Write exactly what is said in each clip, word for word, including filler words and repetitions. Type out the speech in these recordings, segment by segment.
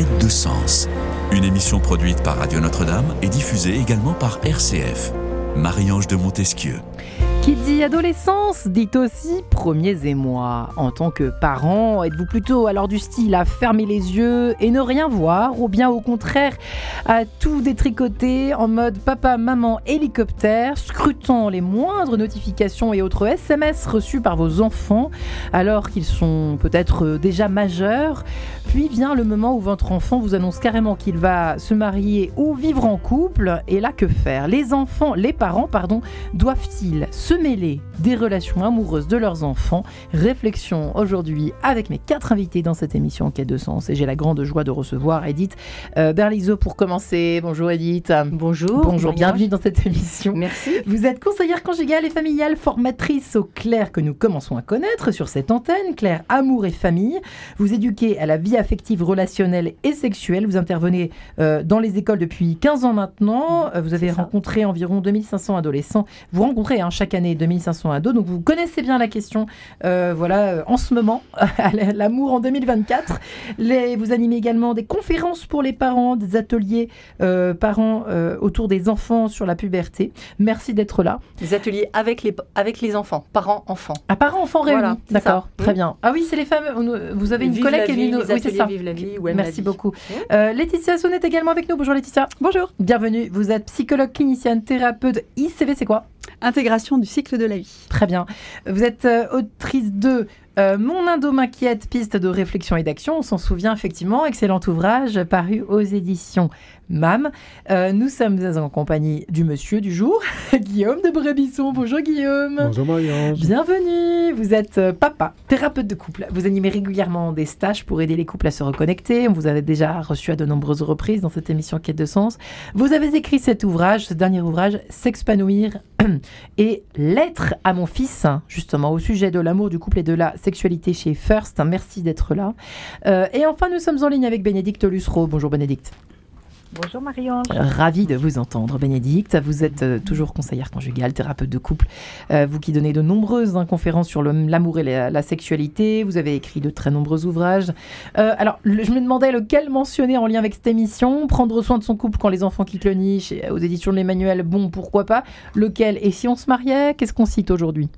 Quête de sens, une émission produite par Radio Notre-Dame et diffusée également par R C F. Marie-Ange de Montesquieu. Qui dit adolescence dit aussi premiers émois. En tant que parent, êtes-vous plutôt alors du style à fermer les yeux et ne rien voir, ou bien au contraire à tout détricoter en mode papa, maman, hélicoptère, scrutant les moindres notifications et autres S M S reçus par vos enfants alors qu'ils sont peut-être déjà majeurs? Puis vient le moment où votre enfant vous annonce carrément qu'il va se marier ou vivre en couple. Et là, que faire? Les enfants, les parents, pardon, doivent-ils se mêler des relations amoureuses de leurs enfants? Réflexion aujourd'hui avec mes quatre invités dans cette émission Quête de sens. Et j'ai la grande joie de recevoir Edith euh, Berlizo pour commencer. Bonjour Edith. Bonjour. Bonjour, bienvenue dans cette émission. Merci. Vous êtes conseillère conjugale et familiale, formatrice au Claire que nous commençons à connaître sur cette antenne, Claire Amour et Famille. Vous éduquez à la vie affective, relationnelle et sexuelle. Vous intervenez euh, dans les écoles depuis quinze ans maintenant. Euh, vous avez rencontré environ deux mille cinq cents adolescents. Vous rencontrez hein, chaque année deux mille cinq cents ados, donc vous connaissez bien la question euh, voilà, euh, en ce moment, l'amour en deux mille vingt-quatre. Les, vous animez également des conférences pour les parents, des ateliers euh, parents euh, autour des enfants sur la puberté. Merci d'être là. Des ateliers avec les, avec les enfants, parents-enfants. Ah, parents-enfants réunis, voilà, d'accord, ça. très bien. Ah oui, c'est les fameux, vous avez une Vive collègue la qui est vie, venue... les Oui, c'est ça. Vive la vie, ouais, merci vie. beaucoup. Euh, Laetitia Sonnet est également avec nous. Bonjour Laetitia. Bonjour. Bienvenue, vous êtes psychologue clinicienne, thérapeute. I C V, c'est quoi? Intégration du cycle de la vie. Très bien. Vous êtes euh, autrice de euh, Mon Indo m'inquiète, piste de réflexion et d'action. On s'en souvient effectivement. Excellent ouvrage paru aux éditions M A M. Euh, nous sommes en compagnie du monsieur du jour, Guillaume de Brébisson. Bonjour Guillaume. Bonjour Marie-Ange. Bienvenue. Vous êtes euh, papa, thérapeute de couple. Vous animez régulièrement des stages pour aider les couples à se reconnecter. On vous avait déjà reçu à de nombreuses reprises dans cette émission Quête de sens. Vous avez écrit cet ouvrage, ce dernier ouvrage, S'expanouir et l'être à mon fils, justement, au sujet de l'amour du couple et de la sexualité chez First. Merci d'être là. Euh, et enfin, nous sommes en ligne avec Bénédicte Lussereau. Bonjour Bénédicte. Bonjour Marie-Ange. Ravie de vous entendre Bénédicte. Vous êtes euh, toujours conseillère conjugale, thérapeute de couple. Euh, vous qui donnez de nombreuses hein, conférences sur le, l'amour et la, la sexualité. Vous avez écrit de très nombreux ouvrages. Euh, alors, le, je me demandais lequel mentionner en lien avec cette émission. Prendre soin de son couple quand les enfants quittent le nid, chez, aux éditions de l'Emmanuel, bon, pourquoi pas. Lequel? Et si on se mariait, qu'est-ce qu'on cite aujourd'hui?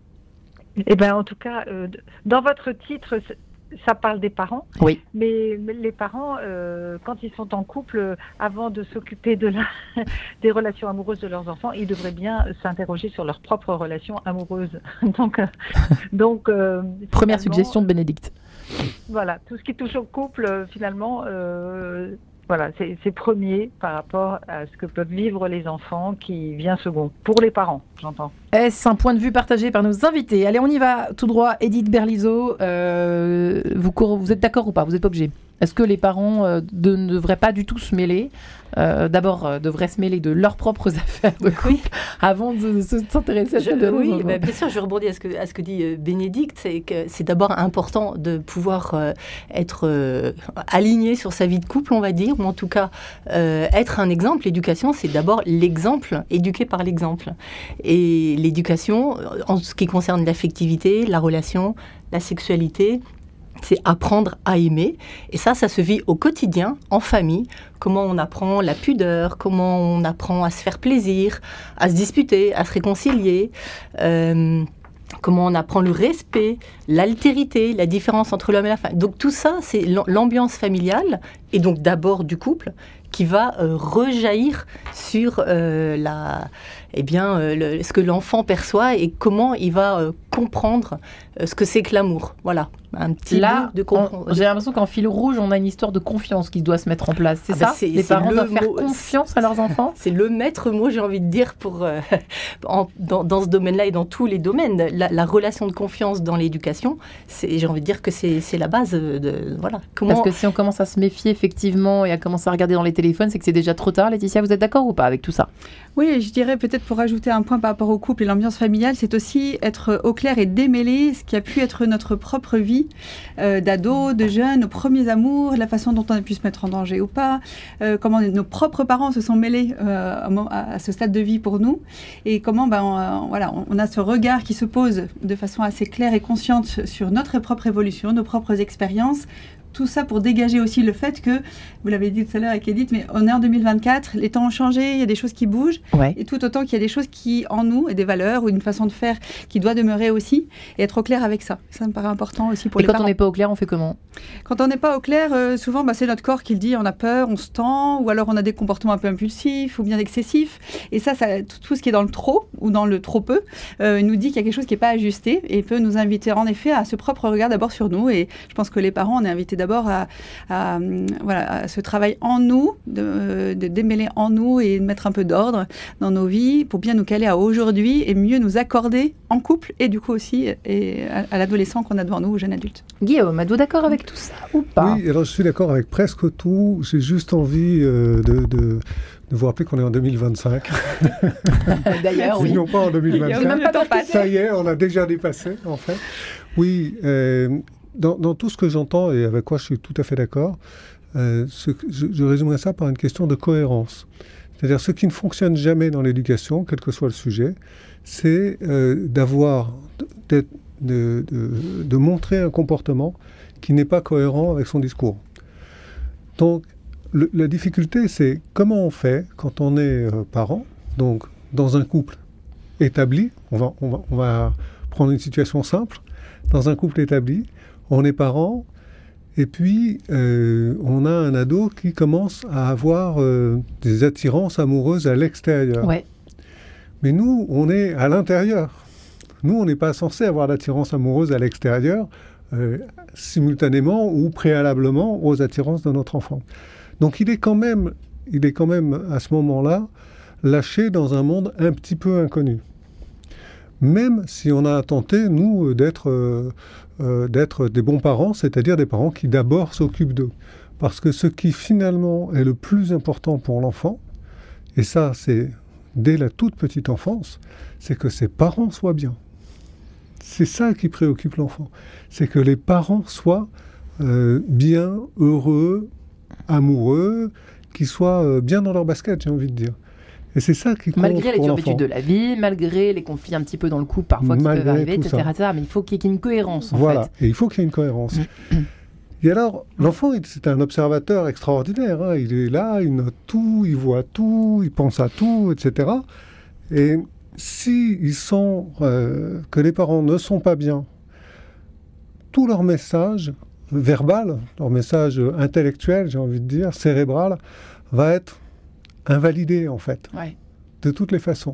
Eh bien, en tout cas, euh, dans votre titre... ça parle des parents, oui. mais, mais les parents, euh, quand ils sont en couple, euh, avant de s'occuper de la, des relations amoureuses de leurs enfants, ils devraient bien s'interroger sur leurs propres relations amoureuses. donc, euh, donc euh, première suggestion de Bénédicte. Voilà, tout ce qui touche au couple, euh, finalement, euh, voilà, c'est, c'est premier par rapport à ce que peuvent vivre les enfants qui vient second, pour les parents, j'entends. Est-ce un point de vue partagé par nos invités? Allez, on y va tout droit. Edith Berlizo, euh, vous, vous êtes d'accord ou pas? Vous n'êtes pas obligé. Est-ce que les parents euh, de, ne devraient pas du tout se mêler euh, D'abord, euh, devraient se mêler de leurs propres affaires de couple oui. avant de, de s'intéresser à ça. Je, oui, bah, bien sûr, je rebondis à ce que, à ce que dit euh, Bénédicte. C'est que c'est d'abord important de pouvoir euh, être euh, aligné sur sa vie de couple, on va dire, ou en tout cas euh, être un exemple. L'éducation, c'est d'abord l'exemple, éduquer par l'exemple. Et l'éducation, en ce qui concerne l'affectivité, la relation, la sexualité, c'est apprendre à aimer. Et ça, ça se vit au quotidien, en famille. Comment on apprend la pudeur, comment on apprend à se faire plaisir, à se disputer, à se réconcilier. Euh, comment on apprend le respect, l'altérité, la différence entre l'homme et la femme. Donc tout ça, c'est l'ambiance familiale, et donc d'abord du couple, qui va euh, rejaillir sur euh, la, eh bien, euh, le, ce que l'enfant perçoit et comment il va euh, comprendre euh, ce que c'est que l'amour. Voilà, un petit Là, bout de comprendre. J'ai l'impression qu'en fil rouge, on a une histoire de confiance qui doit se mettre en place. C'est ah ça bah c'est, Les c'est parents doivent faire mot, confiance à leurs enfants. C'est le maître mot, j'ai envie de dire, pour, euh, en, dans, dans ce domaine-là et dans tous les domaines. La, la relation de confiance dans l'éducation, c'est, j'ai envie de dire que c'est, c'est la base de... Voilà. Comment... Parce que si on commence à se méfier effectivement et à commencer à regarder dans les téléphones, c'est que c'est déjà trop tard. Laetitia, vous êtes d'accord ou pas avec tout ça? Oui, je dirais peut-être pour rajouter un point par rapport au couple et l'ambiance familiale, c'est aussi être au clair et démêler ce qui a pu être notre propre vie euh, d'ado, de jeune, nos premiers amours, la façon dont on a pu se mettre en danger ou pas, euh, comment nos propres parents se sont mêlés euh, à, à ce stade de vie pour nous, et comment ben, on, voilà, on a ce regard qui se pose de façon assez claire et consciente sur notre propre évolution, nos propres expériences, tout ça pour dégager aussi le fait que, vous l'avez dit tout à l'heure avec Edith, mais on est en deux mille vingt-quatre, les temps ont changé, il y a des choses qui bougent, Ouais. et tout autant qu'il y a des choses qui, en nous, et des valeurs ou une façon de faire qui doit demeurer aussi, et être au clair avec ça. Ça me paraît important aussi pour Et les quand parents. on n'est pas au clair, on fait comment ? Quand on n'est pas au clair, euh, souvent bah, c'est notre corps qui le dit, on a peur, on se tend, ou alors on a des comportements un peu impulsifs ou bien excessifs. Et ça, ça tout, tout ce qui est dans le trop ou dans le trop peu euh, nous dit qu'il y a quelque chose qui n'est pas ajusté et peut nous inviter en effet à ce propre regard d'abord sur nous. Et je pense que les parents, on est invités d'abord à, à, voilà, à ce travail en nous, de, de démêler en nous et de mettre un peu d'ordre dans nos vies pour bien nous caler à aujourd'hui et mieux nous accorder en couple et du coup aussi et à, à l'adolescent qu'on a devant nous, au jeune adulte. Guillaume, êtes-vous d'accord avec tout ça ou pas ? Oui, alors je suis d'accord avec presque tout. J'ai juste envie euh, de, de, de vous rappeler qu'on est en deux mille vingt-cinq. D'ailleurs, oui. Non pas en deux mille Il y a vingt-cinq. même pas de Ça y est, on a déjà dépassé, en fait. Oui, euh, dans, dans tout ce que j'entends et avec quoi je suis tout à fait d'accord, euh, ce, je, je résumerai ça par une question de cohérence. C'est-à-dire, ce qui ne fonctionne jamais dans l'éducation, quel que soit le sujet, c'est euh, d'avoir, de, de, de, de montrer un comportement qui n'est pas cohérent avec son discours. Donc, le, la difficulté, c'est comment on fait quand on est euh, parent, donc dans un couple établi, on va, on va, on va prendre une situation simple, dans un couple établi, on est parent, et puis euh, on a un ado qui commence à avoir euh, des attirances amoureuses à l'extérieur. Ouais. Mais nous, on est à l'intérieur. Nous, on n'est pas censé avoir d'attirance amoureuse à l'extérieur, euh, simultanément ou préalablement aux attirances de notre enfant. Donc il est quand même, il est quand même à ce moment-là lâché dans un monde un petit peu inconnu. Même si on a tenté, nous, d'être, euh, euh, d'être des bons parents, c'est-à-dire des parents qui d'abord s'occupent d'eux. Parce que ce qui finalement est le plus important pour l'enfant, et ça c'est dès la toute petite enfance, c'est que ses parents soient bien. C'est ça qui préoccupe l'enfant. C'est que les parents soient euh, bien, heureux, amoureux, qu'ils soient euh, bien dans leur basket, j'ai envie de dire. Et c'est ça qui compte Malgré les pour turpitudes l'enfant. de la vie, malgré les conflits un petit peu dans le couple parfois qui Malgré peuvent arriver, tout et cetera, ça. et cetera. Mais il faut qu'il y ait une cohérence en Voilà, fait. et il faut qu'il y ait une cohérence. Et alors, l'enfant, il- c'est un observateur extraordinaire. Hein. Il est là, il note tout, il voit tout, il pense à tout, et cetera. Et s'ils sent euh, que les parents ne sont pas bien, tout leur message verbal, leur message intellectuel, j'ai envie de dire, cérébral, va être invalidé, en fait, Ouais. de toutes les façons.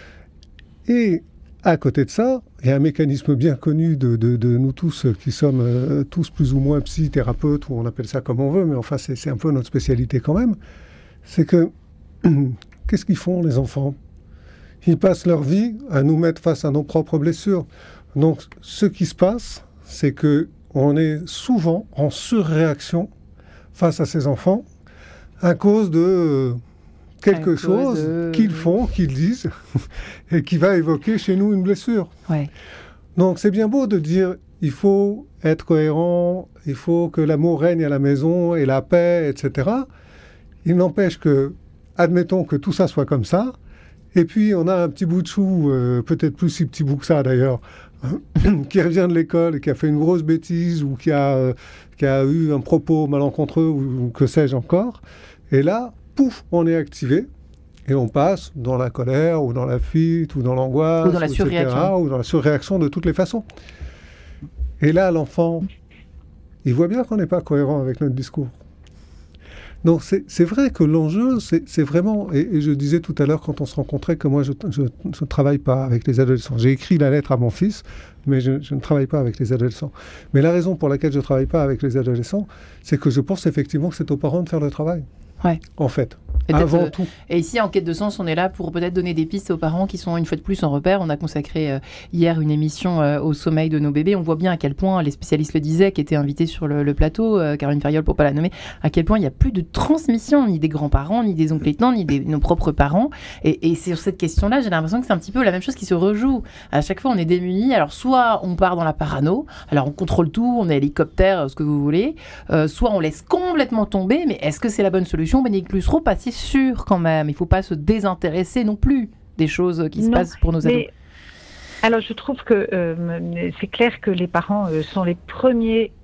Et à côté de ça, il y a un mécanisme bien connu de, de, de nous tous, qui sommes euh, tous plus ou moins psychothérapeutes, ou on appelle ça comme on veut, mais enfin c'est, c'est un peu notre spécialité quand même, c'est que, qu'est-ce qu'ils font les enfants ? Ils passent leur vie à nous mettre face à nos propres blessures. Donc ce qui se passe, c'est qu'on est souvent en surréaction face à ces enfants à cause de... euh, quelque À cause chose de- qu'ils font, qu'ils disent, et qui va évoquer chez nous une blessure. Ouais. Donc c'est bien beau de dire, il faut être cohérent, il faut que l'amour règne à la maison, et la paix, et cetera. Il n'empêche que, admettons que tout ça soit comme ça, et puis on a un petit bout de chou, euh, peut-être plus si petit bout que ça d'ailleurs, qui revient de l'école et qui a fait une grosse bêtise, ou qui a, euh, qui a eu un propos malencontreux, ou, ou que sais-je encore, et là, pouf, on est activé et on passe dans la colère ou dans la fuite ou dans l'angoisse Ou dans la et cetera, surréaction. ou dans la surréaction de toutes les façons. Et là, l'enfant, il voit bien qu'on n'est pas cohérent avec notre discours. Donc c'est, c'est vrai que l'enjeu, c'est, c'est vraiment, et, et je disais tout à l'heure quand on se rencontrait que moi je ne travaille pas avec les adolescents. J'ai écrit la lettre à mon fils, mais je, je ne travaille pas avec les adolescents. Mais la raison pour laquelle je ne travaille pas avec les adolescents, c'est que je pense effectivement que c'est aux parents de faire le travail. Ouais. En fait, Et peut-être, avant euh, tout. Et ici, en quête de sens, on est là pour peut-être donner des pistes aux parents qui sont une fois de plus en repère. On a consacré euh, hier une émission euh, au sommeil de nos bébés. On voit bien à quel point, les spécialistes le disaient, qui étaient invités sur le, le plateau, euh, Caroline Fariol pour ne pas la nommer, à quel point il n'y a plus de transmission, ni des grands-parents, ni des oncles et tantes, ni des nos propres parents. Et, et sur cette question-là, j'ai l'impression que c'est un petit peu la même chose qui se rejoue. À chaque fois, on est démunis. Alors, soit on part dans la parano, alors on contrôle tout, on est hélicoptère, ce que vous voulez, euh, soit on laisse complètement tomber. Mais est-ce que c'est la bonne solution, Bénédicte Lussereau? Pas si sûr quand même. Il ne faut pas se désintéresser non plus des choses qui se Non, passent pour nos ados. Mais, alors, je trouve que euh, c'est clair que les parents euh, sont les premiers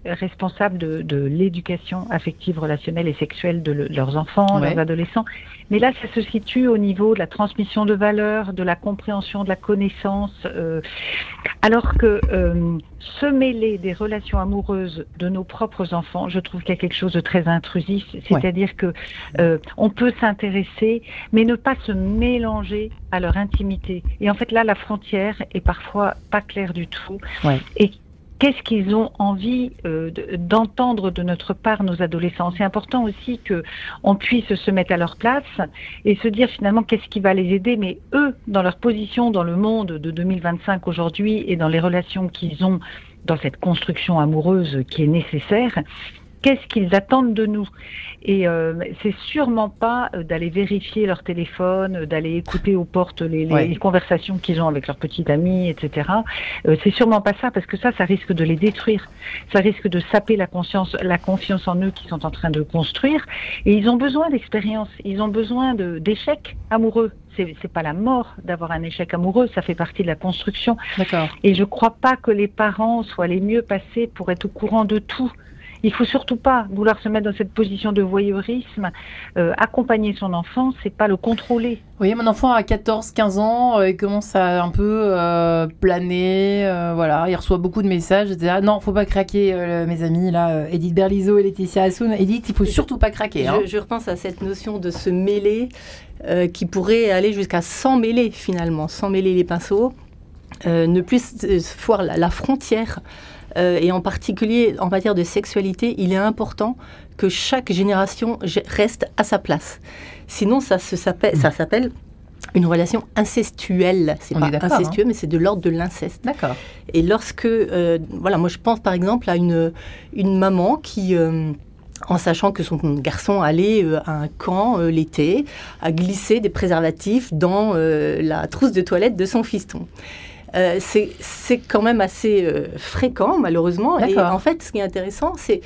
responsables de, de l'éducation affective, relationnelle et sexuelle de le, leurs enfants, Ouais. leurs adolescents. Mais là, ça se situe au niveau de la transmission de valeurs, de la compréhension, de la connaissance. Euh, alors que euh, se mêler des relations amoureuses de nos propres enfants, je trouve qu'il y a quelque chose de très intrusif. C'est-à-dire ouais. que euh, on peut s'intéresser, mais ne pas se mélanger à leur intimité. Et en fait, là, la frontière est parfois pas claire du tout. Ouais. Et qu'est-ce qu'ils ont envie euh, de, d'entendre de notre part, nos adolescents? C'est important aussi qu'on puisse se mettre à leur place et se dire finalement qu'est-ce qui va les aider, mais eux, dans leur position dans le monde de deux mille vingt-cinq aujourd'hui et dans les relations qu'ils ont dans cette construction amoureuse qui est nécessaire, qu'est-ce qu'ils attendent de nous? Et euh, c'est sûrement pas euh, d'aller vérifier leur téléphone, euh, d'aller écouter aux portes les, les, ouais. les conversations qu'ils ont avec leurs petits amis, et cetera. Euh, c'est sûrement pas ça, parce que ça, ça risque de les détruire. Ça risque de saper la conscience, la confiance en eux qu'ils sont en train de construire. Et ils ont besoin d'expérience. Ils ont besoin de, d'échecs amoureux. C'est, c'est pas la mort d'avoir un échec amoureux, ça fait partie de la construction. D'accord. Et je crois pas que les parents soient les mieux passés pour être au courant de tout. Il faut surtout pas vouloir se mettre dans cette position de voyeurisme. Euh, accompagner son enfant, c'est pas le contrôler. Vous voyez, mon enfant a quatorze quinze ans, euh, il commence à un peu euh, planer, euh, voilà, il reçoit beaucoup de messages, et cetera. Non, faut pas craquer, euh, mes amis, là, euh, Edith Berlizo et Laetitia Assoun. Edith, il faut surtout pas craquer. Hein. Je, je repense à cette notion de se mêler, euh, qui pourrait aller jusqu'à s'en mêler, finalement, s'en mêler les pinceaux, euh, ne plus euh, voir la, la frontière. Euh, et en particulier en matière de sexualité, il est important que chaque génération reste à sa place. Sinon, ça, se, s'appelle, ça s'appelle une relation incestuelle. C'est On pas incestueux, hein. mais c'est de l'ordre de l'inceste. D'accord. Et lorsque, euh, voilà, moi je pense par exemple à une, une maman qui... Euh, en sachant que son garçon allait euh, à un camp euh, l'été, a glissé des préservatifs dans euh, la trousse de toilette de son fiston. Euh, c'est, c'est quand même assez euh, fréquent, malheureusement. D'accord. Et en fait, ce qui est intéressant, c'est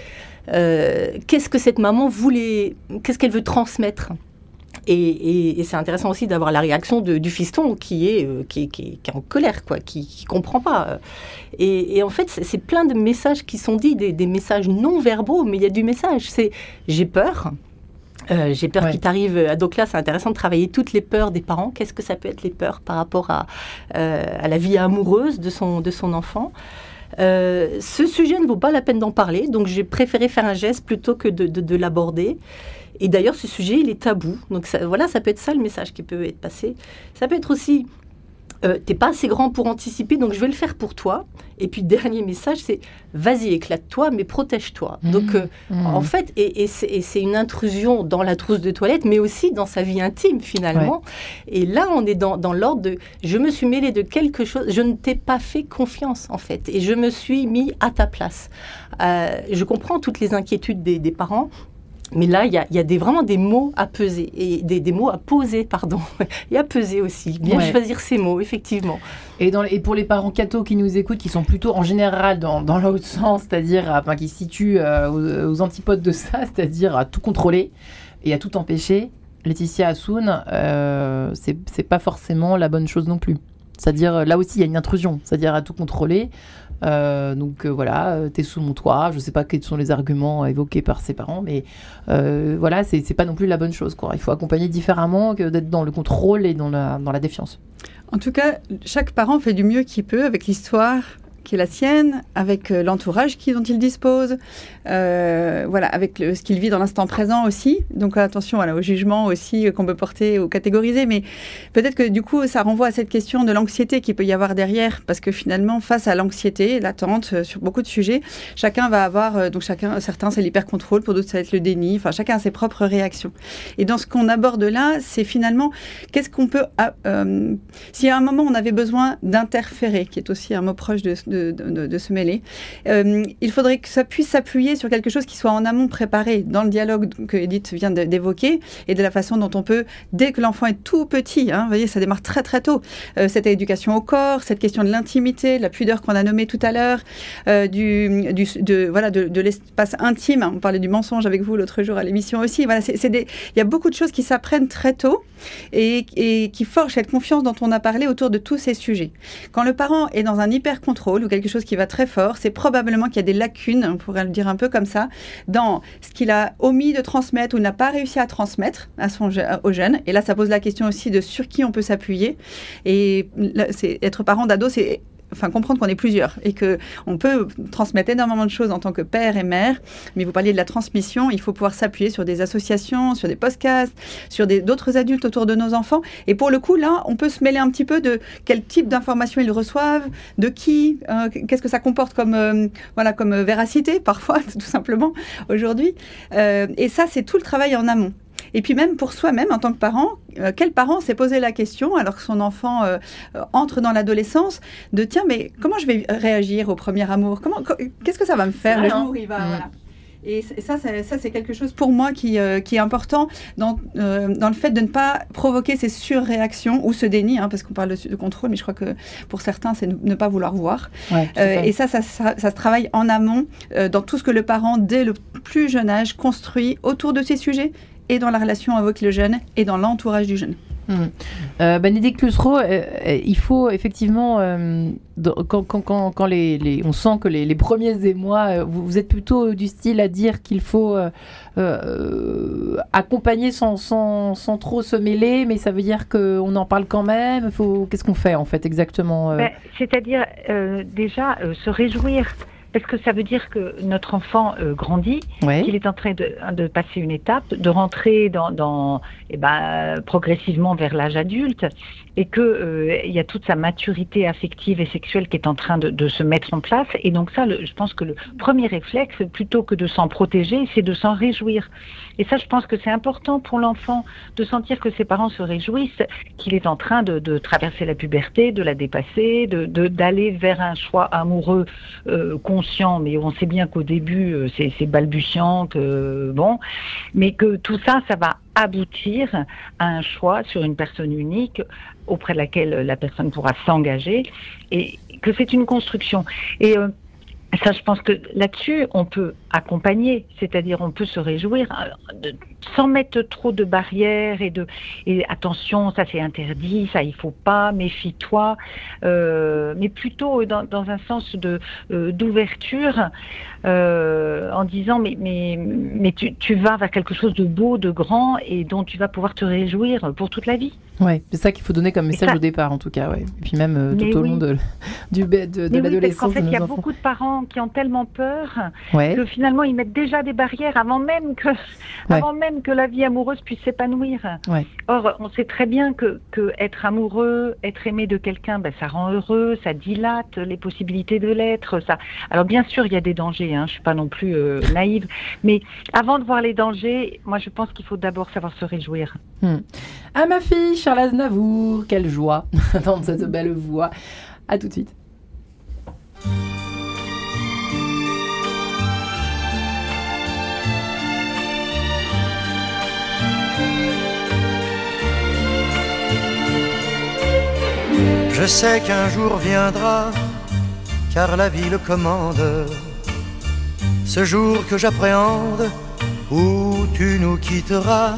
euh, qu'est-ce que cette maman voulait, qu'est-ce qu'elle veut transmettre. Et, et, et c'est intéressant aussi d'avoir la réaction de, du fiston qui est, euh, qui, qui, qui est en colère, quoi, qui ne comprend pas. Et, et en fait, c'est, c'est plein de messages qui sont dits, des, des messages non verbaux, mais il y a du message. C'est « j'ai peur ». Euh, j'ai peur ouais. qu'il t'arrive. Donc là, c'est intéressant de travailler toutes les peurs des parents. Qu'est-ce que ça peut être les peurs par rapport à, euh, à la vie amoureuse de son, de son enfant? Euh, ce sujet ne vaut pas la peine d'en parler, donc j'ai préféré faire un geste plutôt que de, de, de l'aborder. Et d'ailleurs, ce sujet, il est tabou. Donc ça, voilà, ça peut être ça le message qui peut être passé. Ça peut être aussi... Euh, t'es pas assez grand pour anticiper, donc je vais le faire pour toi. Et puis, dernier message, c'est vas-y, éclate-toi, mais protège-toi. Mmh. Donc, euh, mmh. en fait, et, et, c'est, et c'est une intrusion dans la trousse de toilette, mais aussi dans sa vie intime, finalement. Ouais. Et là, on est dans, dans l'ordre de je me suis mêlée de quelque chose, je ne t'ai pas fait confiance, en fait, et je me suis mis à ta place. Euh, je comprends toutes les inquiétudes des, des parents. Mais là, il y a, y a des, vraiment des mots à peser, et des, des mots à poser, pardon, et à peser aussi. Bien ouais. choisir ces mots, effectivement. Et, dans, et pour les parents cathos qui nous écoutent, qui sont plutôt en général dans, dans l'autre sens, c'est-à-dire enfin, qui se situent euh, aux, aux antipodes de ça, c'est-à-dire à tout contrôler et à tout empêcher, Laetitia Assoun, euh, c'est, c'est pas forcément la bonne chose non plus. C'est-à-dire, là aussi, il y a une intrusion, c'est-à-dire à tout contrôler. Euh, donc euh, voilà, euh, t'es sous mon toit, je sais pas quels sont les arguments évoqués par ses parents, mais euh, voilà, c'est, c'est pas non plus la bonne chose, quoi. Il faut accompagner différemment que d'être dans le contrôle et dans la, dans la défiance. En tout cas, chaque parent fait du mieux qu'il peut avec l'histoire qui est la sienne, avec euh, l'entourage qui, dont il dispose, euh, voilà, avec le, ce qu'il vit dans l'instant présent aussi. Donc attention voilà, au jugement aussi euh, qu'on peut porter ou catégoriser, mais peut-être que du coup ça renvoie à cette question de l'anxiété qu'il peut y avoir derrière, parce que finalement face à l'anxiété, l'attente euh, sur beaucoup de sujets, chacun va avoir, euh, donc chacun, certains c'est l'hyper-contrôle, pour d'autres ça va être le déni, enfin chacun a ses propres réactions. Et dans ce qu'on aborde là, c'est finalement qu'est-ce qu'on peut, euh, si à un moment on avait besoin d'interférer, qui est aussi un mot proche de, de De, de, de se mêler. Euh, il faudrait que ça puisse s'appuyer sur quelque chose qui soit en amont préparé dans le dialogue que Edith vient de, d'évoquer et de la façon dont on peut, dès que l'enfant est tout petit, hein, vous voyez, ça démarre très très tôt, euh, cette éducation au corps, cette question de l'intimité, de la pudeur qu'on a nommée tout à l'heure, euh, du, du, de, voilà, de, de l'espace intime. On parlait du mensonge avec vous l'autre jour à l'émission aussi. Voilà, c'est, c'est des, il y a beaucoup de choses qui s'apprennent très tôt et, et qui forgent cette confiance dont on a parlé autour de tous ces sujets. Quand le parent est dans un hyper-contrôle, drôle ou quelque chose qui va très fort, c'est probablement qu'il y a des lacunes, on pourrait le dire un peu comme ça, dans ce qu'il a omis de transmettre ou n'a pas réussi à transmettre à son, au jeune. Et là, ça pose la question aussi de sur qui on peut s'appuyer. Et là, c'est, être parent d'ado, c'est... Enfin, comprendre qu'on est plusieurs et qu'on peut transmettre énormément de choses en tant que père et mère, mais vous parliez de la transmission, il faut pouvoir s'appuyer sur des associations, sur des podcasts, sur des, d'autres adultes autour de nos enfants. Et pour le coup, là, on peut se mêler un petit peu de quel type d'informations ils reçoivent, de qui, euh, qu'est-ce que ça comporte comme, euh, voilà, comme véracité, parfois, tout simplement, aujourd'hui. Euh, et ça, c'est tout le travail en amont. Et puis même pour soi-même, en tant que parent, euh, quel parent s'est posé la question, alors que son enfant euh, euh, entre dans l'adolescence, de tiens, mais comment je vais réagir au premier amour, comment, qu'est-ce que ça va me faire le jour où il va... Mmh. Voilà. Et ça, ça, ça, c'est quelque chose pour moi qui, euh, qui est important dans, euh, dans le fait de ne pas provoquer ces surréactions ou ce déni, hein, parce qu'on parle de, de contrôle, mais je crois que pour certains, c'est ne, ne pas vouloir voir. Ouais, euh, et ça ça, ça, ça se travaille en amont, euh, dans tout ce que le parent, dès le plus jeune âge, construit autour de ces sujets, et dans la relation avec le jeune, et dans l'entourage du jeune. Mmh. Euh, Bénédicte Lussereau, euh, euh, il faut effectivement, euh, quand, quand, quand, quand les, les, on sent que les, les premiers émois, euh, vous, vous êtes plutôt du style à dire qu'il faut euh, euh, accompagner sans, sans, sans trop se mêler, mais ça veut dire qu'on en parle quand même. Faut, qu'est-ce qu'on fait en fait exactement euh... ben, C'est-à-dire euh, déjà euh, se réjouir. Parce que ça veut dire que notre enfant euh, grandit, ouais. qu'il est en train de, de passer une étape, de rentrer dans, dans, eh ben, progressivement vers l'âge adulte, et qu'il euh, y a toute sa maturité affective et sexuelle qui est en train de, de se mettre en place. Et donc ça, le, je pense que le premier réflexe, plutôt que de s'en protéger, c'est de s'en réjouir. Et ça, je pense que c'est important pour l'enfant de sentir que ses parents se réjouissent, qu'il est en train de, de traverser la puberté, de la dépasser, de, de, d'aller vers un choix amoureux euh, conscient, mais on sait bien qu'au début, euh, c'est, c'est balbutiant, que, bon, mais que tout ça, ça va aboutir à un choix sur une personne unique auprès de laquelle la personne pourra s'engager, et que c'est une construction. Et euh, ça, je pense que là-dessus, on peut accompagner, c'est-à-dire on peut se réjouir de, sans mettre trop de barrières et de et attention, ça c'est interdit, ça il faut pas, méfie-toi, euh, mais plutôt dans, dans un sens de euh, d'ouverture, euh, en disant mais mais mais tu tu vas vers quelque chose de beau, de grand et dont tu vas pouvoir te réjouir pour toute la vie. Ouais, c'est ça qu'il faut donner comme message ça, au départ en tout cas, ouais. Et puis même euh, tout au oui. long de du de, de, de l'adolescence. Oui, parce qu'en fait, il y a enfants. beaucoup de parents qui ont tellement peur ouais. que finalement ils mettent déjà des barrières avant même que, ouais. avant même que la vie amoureuse puisse s'épanouir. Ouais. Or, on sait très bien que, que être amoureux, être aimé de quelqu'un, ben, ça rend heureux, ça dilate les possibilités de l'être. Ça. Alors bien sûr, il y a des dangers, hein, je suis pas non plus euh, naïve, mais avant de voir les dangers, moi je pense qu'il faut d'abord savoir se réjouir. Hmm. Ah ma fille, Charles Aznavour, quelle joie dans cette belle voix. À tout de suite. Je sais qu'un jour viendra, car la vie le commande, ce jour que j'appréhende, où tu nous quitteras.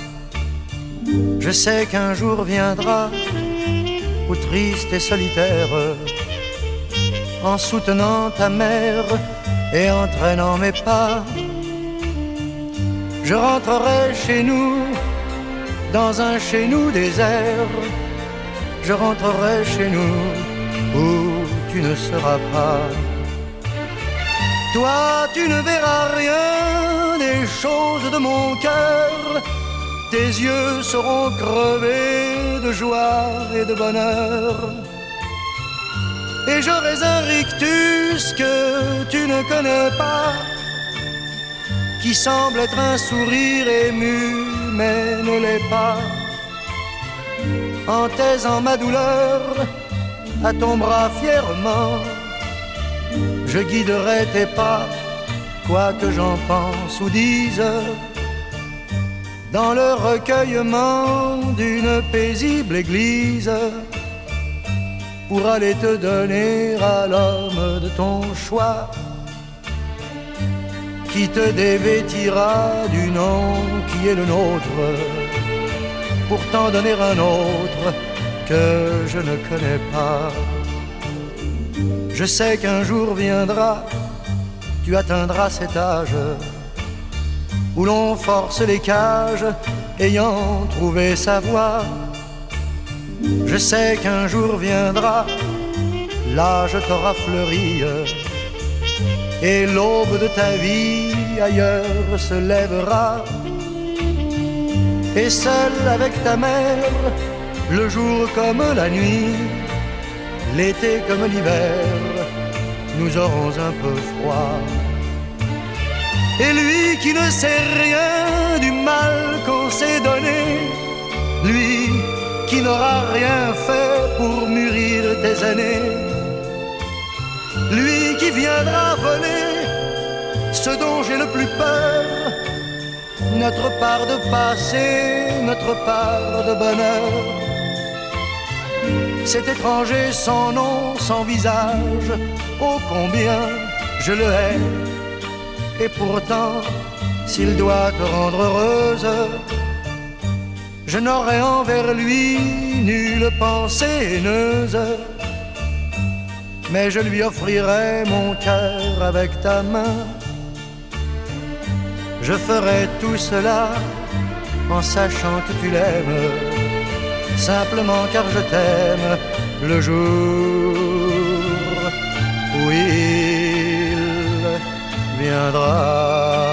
Je sais qu'un jour viendra, où triste et solitaire, en soutenant ta mère et en traînant mes pas, je rentrerai chez nous, dans un chez nous désert. Je rentrerai chez nous, où tu ne seras pas. Toi, tu ne verras rien des choses de mon cœur. Tes yeux seront crevés de joie et de bonheur. Et j'aurai un rictus que tu ne connais pas, qui semble être un sourire ému, mais ne l'est pas. En taisant ma douleur à ton bras fièrement, je guiderai tes pas, quoi que j'en pense ou dise, dans le recueillement d'une paisible église, pour aller te donner à l'homme de ton choix, qui te dévêtira du nom qui est le nôtre, pour t'en donner un autre que je ne connais pas. Je sais qu'un jour viendra, tu atteindras cet âge où l'on force les cages, ayant trouvé sa voie. Je sais qu'un jour viendra, l'âge t'aura fleuri, et l'aube de ta vie ailleurs se lèvera. Et seul avec ta mère, le jour comme la nuit, l'été comme l'hiver, nous aurons un peu froid. Et lui qui ne sait rien du mal qu'on s'est donné, lui qui n'aura rien fait pour mûrir tes années, lui qui viendra voler ce dont j'ai le plus peur, notre part de passé, notre part de bonheur. Cet étranger sans nom, sans visage, ô combien je le hais. Et pourtant, s'il doit te rendre heureuse, je n'aurai envers lui nulle pensée haineuse. Mais je lui offrirai mon cœur avec ta main. Je ferai tout cela en sachant que tu l'aimes, simplement car je t'aime. Le jour où il viendra.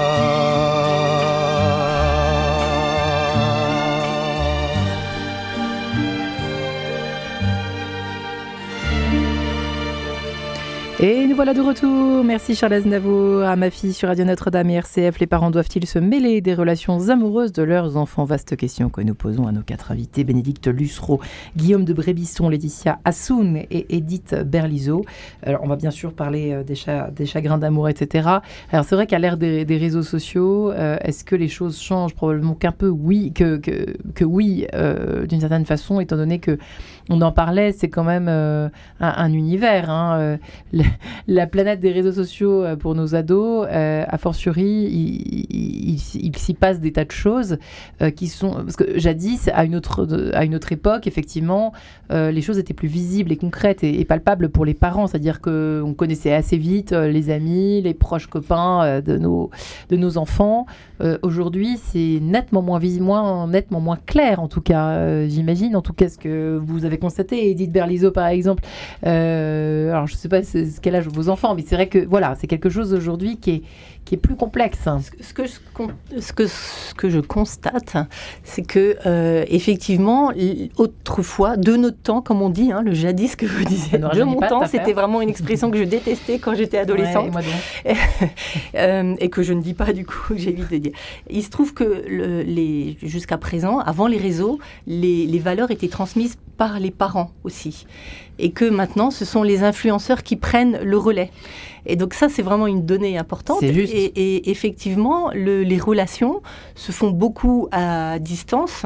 Et nous voilà de retour. Merci Charles Aznavour. À ma fille sur Radio Notre-Dame et R C F, les parents doivent-ils se mêler des relations amoureuses de leurs enfants? Vaste question que nous posons à nos quatre invités, Bénédicte Lussereau, Guillaume de Brébisson, Laetitia Assoun et Edith Berlizo. Alors on va bien sûr parler des, cha- des chagrins d'amour, et cetera. Alors c'est vrai qu'à l'ère des, des réseaux sociaux, euh, est-ce que les choses changent? Probablement qu'un peu oui, que, que, que oui, euh, d'une certaine façon, étant donné que on en parlait, c'est quand même euh, un, un univers, hein, euh, le, la planète des réseaux sociaux pour nos ados, euh, a fortiori, il, il, il, il s'y passe des tas de choses euh, qui sont... Parce que jadis, à une autre, à une autre époque, effectivement, euh, les choses étaient plus visibles et concrètes et, et palpables pour les parents. C'est-à-dire qu'on connaissait assez vite euh, les amis, les proches copains euh, de, nos, de nos enfants. Euh, aujourd'hui, c'est nettement moins, vis- moins, nettement moins clair, en tout cas, euh, j'imagine. En tout cas, ce que vous avez constaté, Edith Berlizo, par exemple. Euh, alors, je ne sais pas c'est, quel âge vos enfants, mais c'est vrai que voilà, c'est quelque chose aujourd'hui qui est, qui est plus complexe. Ce que, ce que, ce que, ce que je constate, c'est que euh, effectivement, autrefois, de notre temps, comme on dit, hein, le jadis que vous disiez, de mon temps, c'était vraiment une expression que je détestais quand j'étais adolescente, ouais, et, moi donc. euh, et que je ne dis pas du coup, que j'évite de dire. Il se trouve que le, les, jusqu'à présent, avant les réseaux, les, les valeurs étaient transmises par les parents aussi, et que maintenant, ce sont les influenceurs qui prennent le relais. Et donc ça, c'est vraiment une donnée importante. C'est juste. Et, et effectivement, le, les relations se font beaucoup à distance.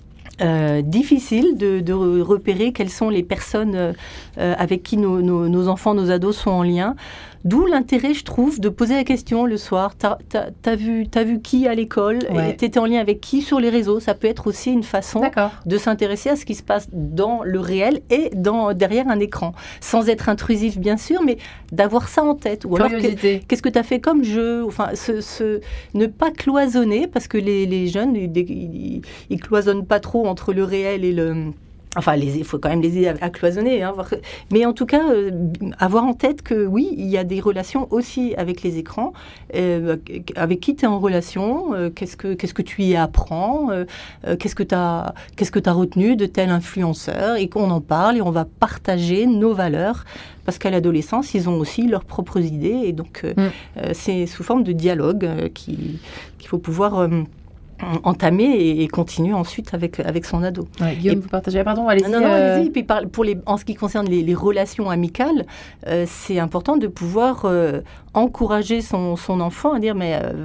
Euh, difficile de, de repérer quelles sont les personnes euh, avec qui nos, nos, nos enfants, nos ados sont en lien. D'où l'intérêt, je trouve, de poser la question le soir. T'as, t'as, t'as, vu, t'as vu qui à l'école? Ouais. Et t'étais en lien avec qui sur les réseaux? Ça peut être aussi une façon D'accord. de s'intéresser à ce qui se passe dans le réel et dans, derrière un écran. Sans être intrusif, bien sûr, mais d'avoir ça en tête. Ou alors, que, qu'est-ce que t'as fait comme jeu? Enfin, ce, ce, ne pas cloisonner, parce que les, les jeunes, ils, ils, ils cloisonnent pas trop entre le réel et le... Enfin, il faut quand même les aider à, à cloisonner. Hein, voir que... Mais en tout cas, euh, avoir en tête que oui, il y a des relations aussi avec les écrans. Euh, avec qui tu es en relation, euh, qu'est-ce, que, qu'est-ce que tu y apprends, euh, qu'est-ce que tu as qu'est-ce que tu as retenu de tel influenceur, et qu'on en parle et on va partager nos valeurs. Parce qu'à l'adolescence, ils ont aussi leurs propres idées. Et donc, euh, mm. euh, c'est sous forme de dialogue euh, qui, qu'il faut pouvoir... Euh, entamer et, et continuer ensuite avec, avec son ado. Ouais, Guillaume, et, vous partagez, pardon, allez-y. Non, non, euh... allez-y. Et puis par, pour les, en ce qui concerne les, les relations amicales, euh, c'est important de pouvoir euh, encourager son, son enfant à dire, mais euh,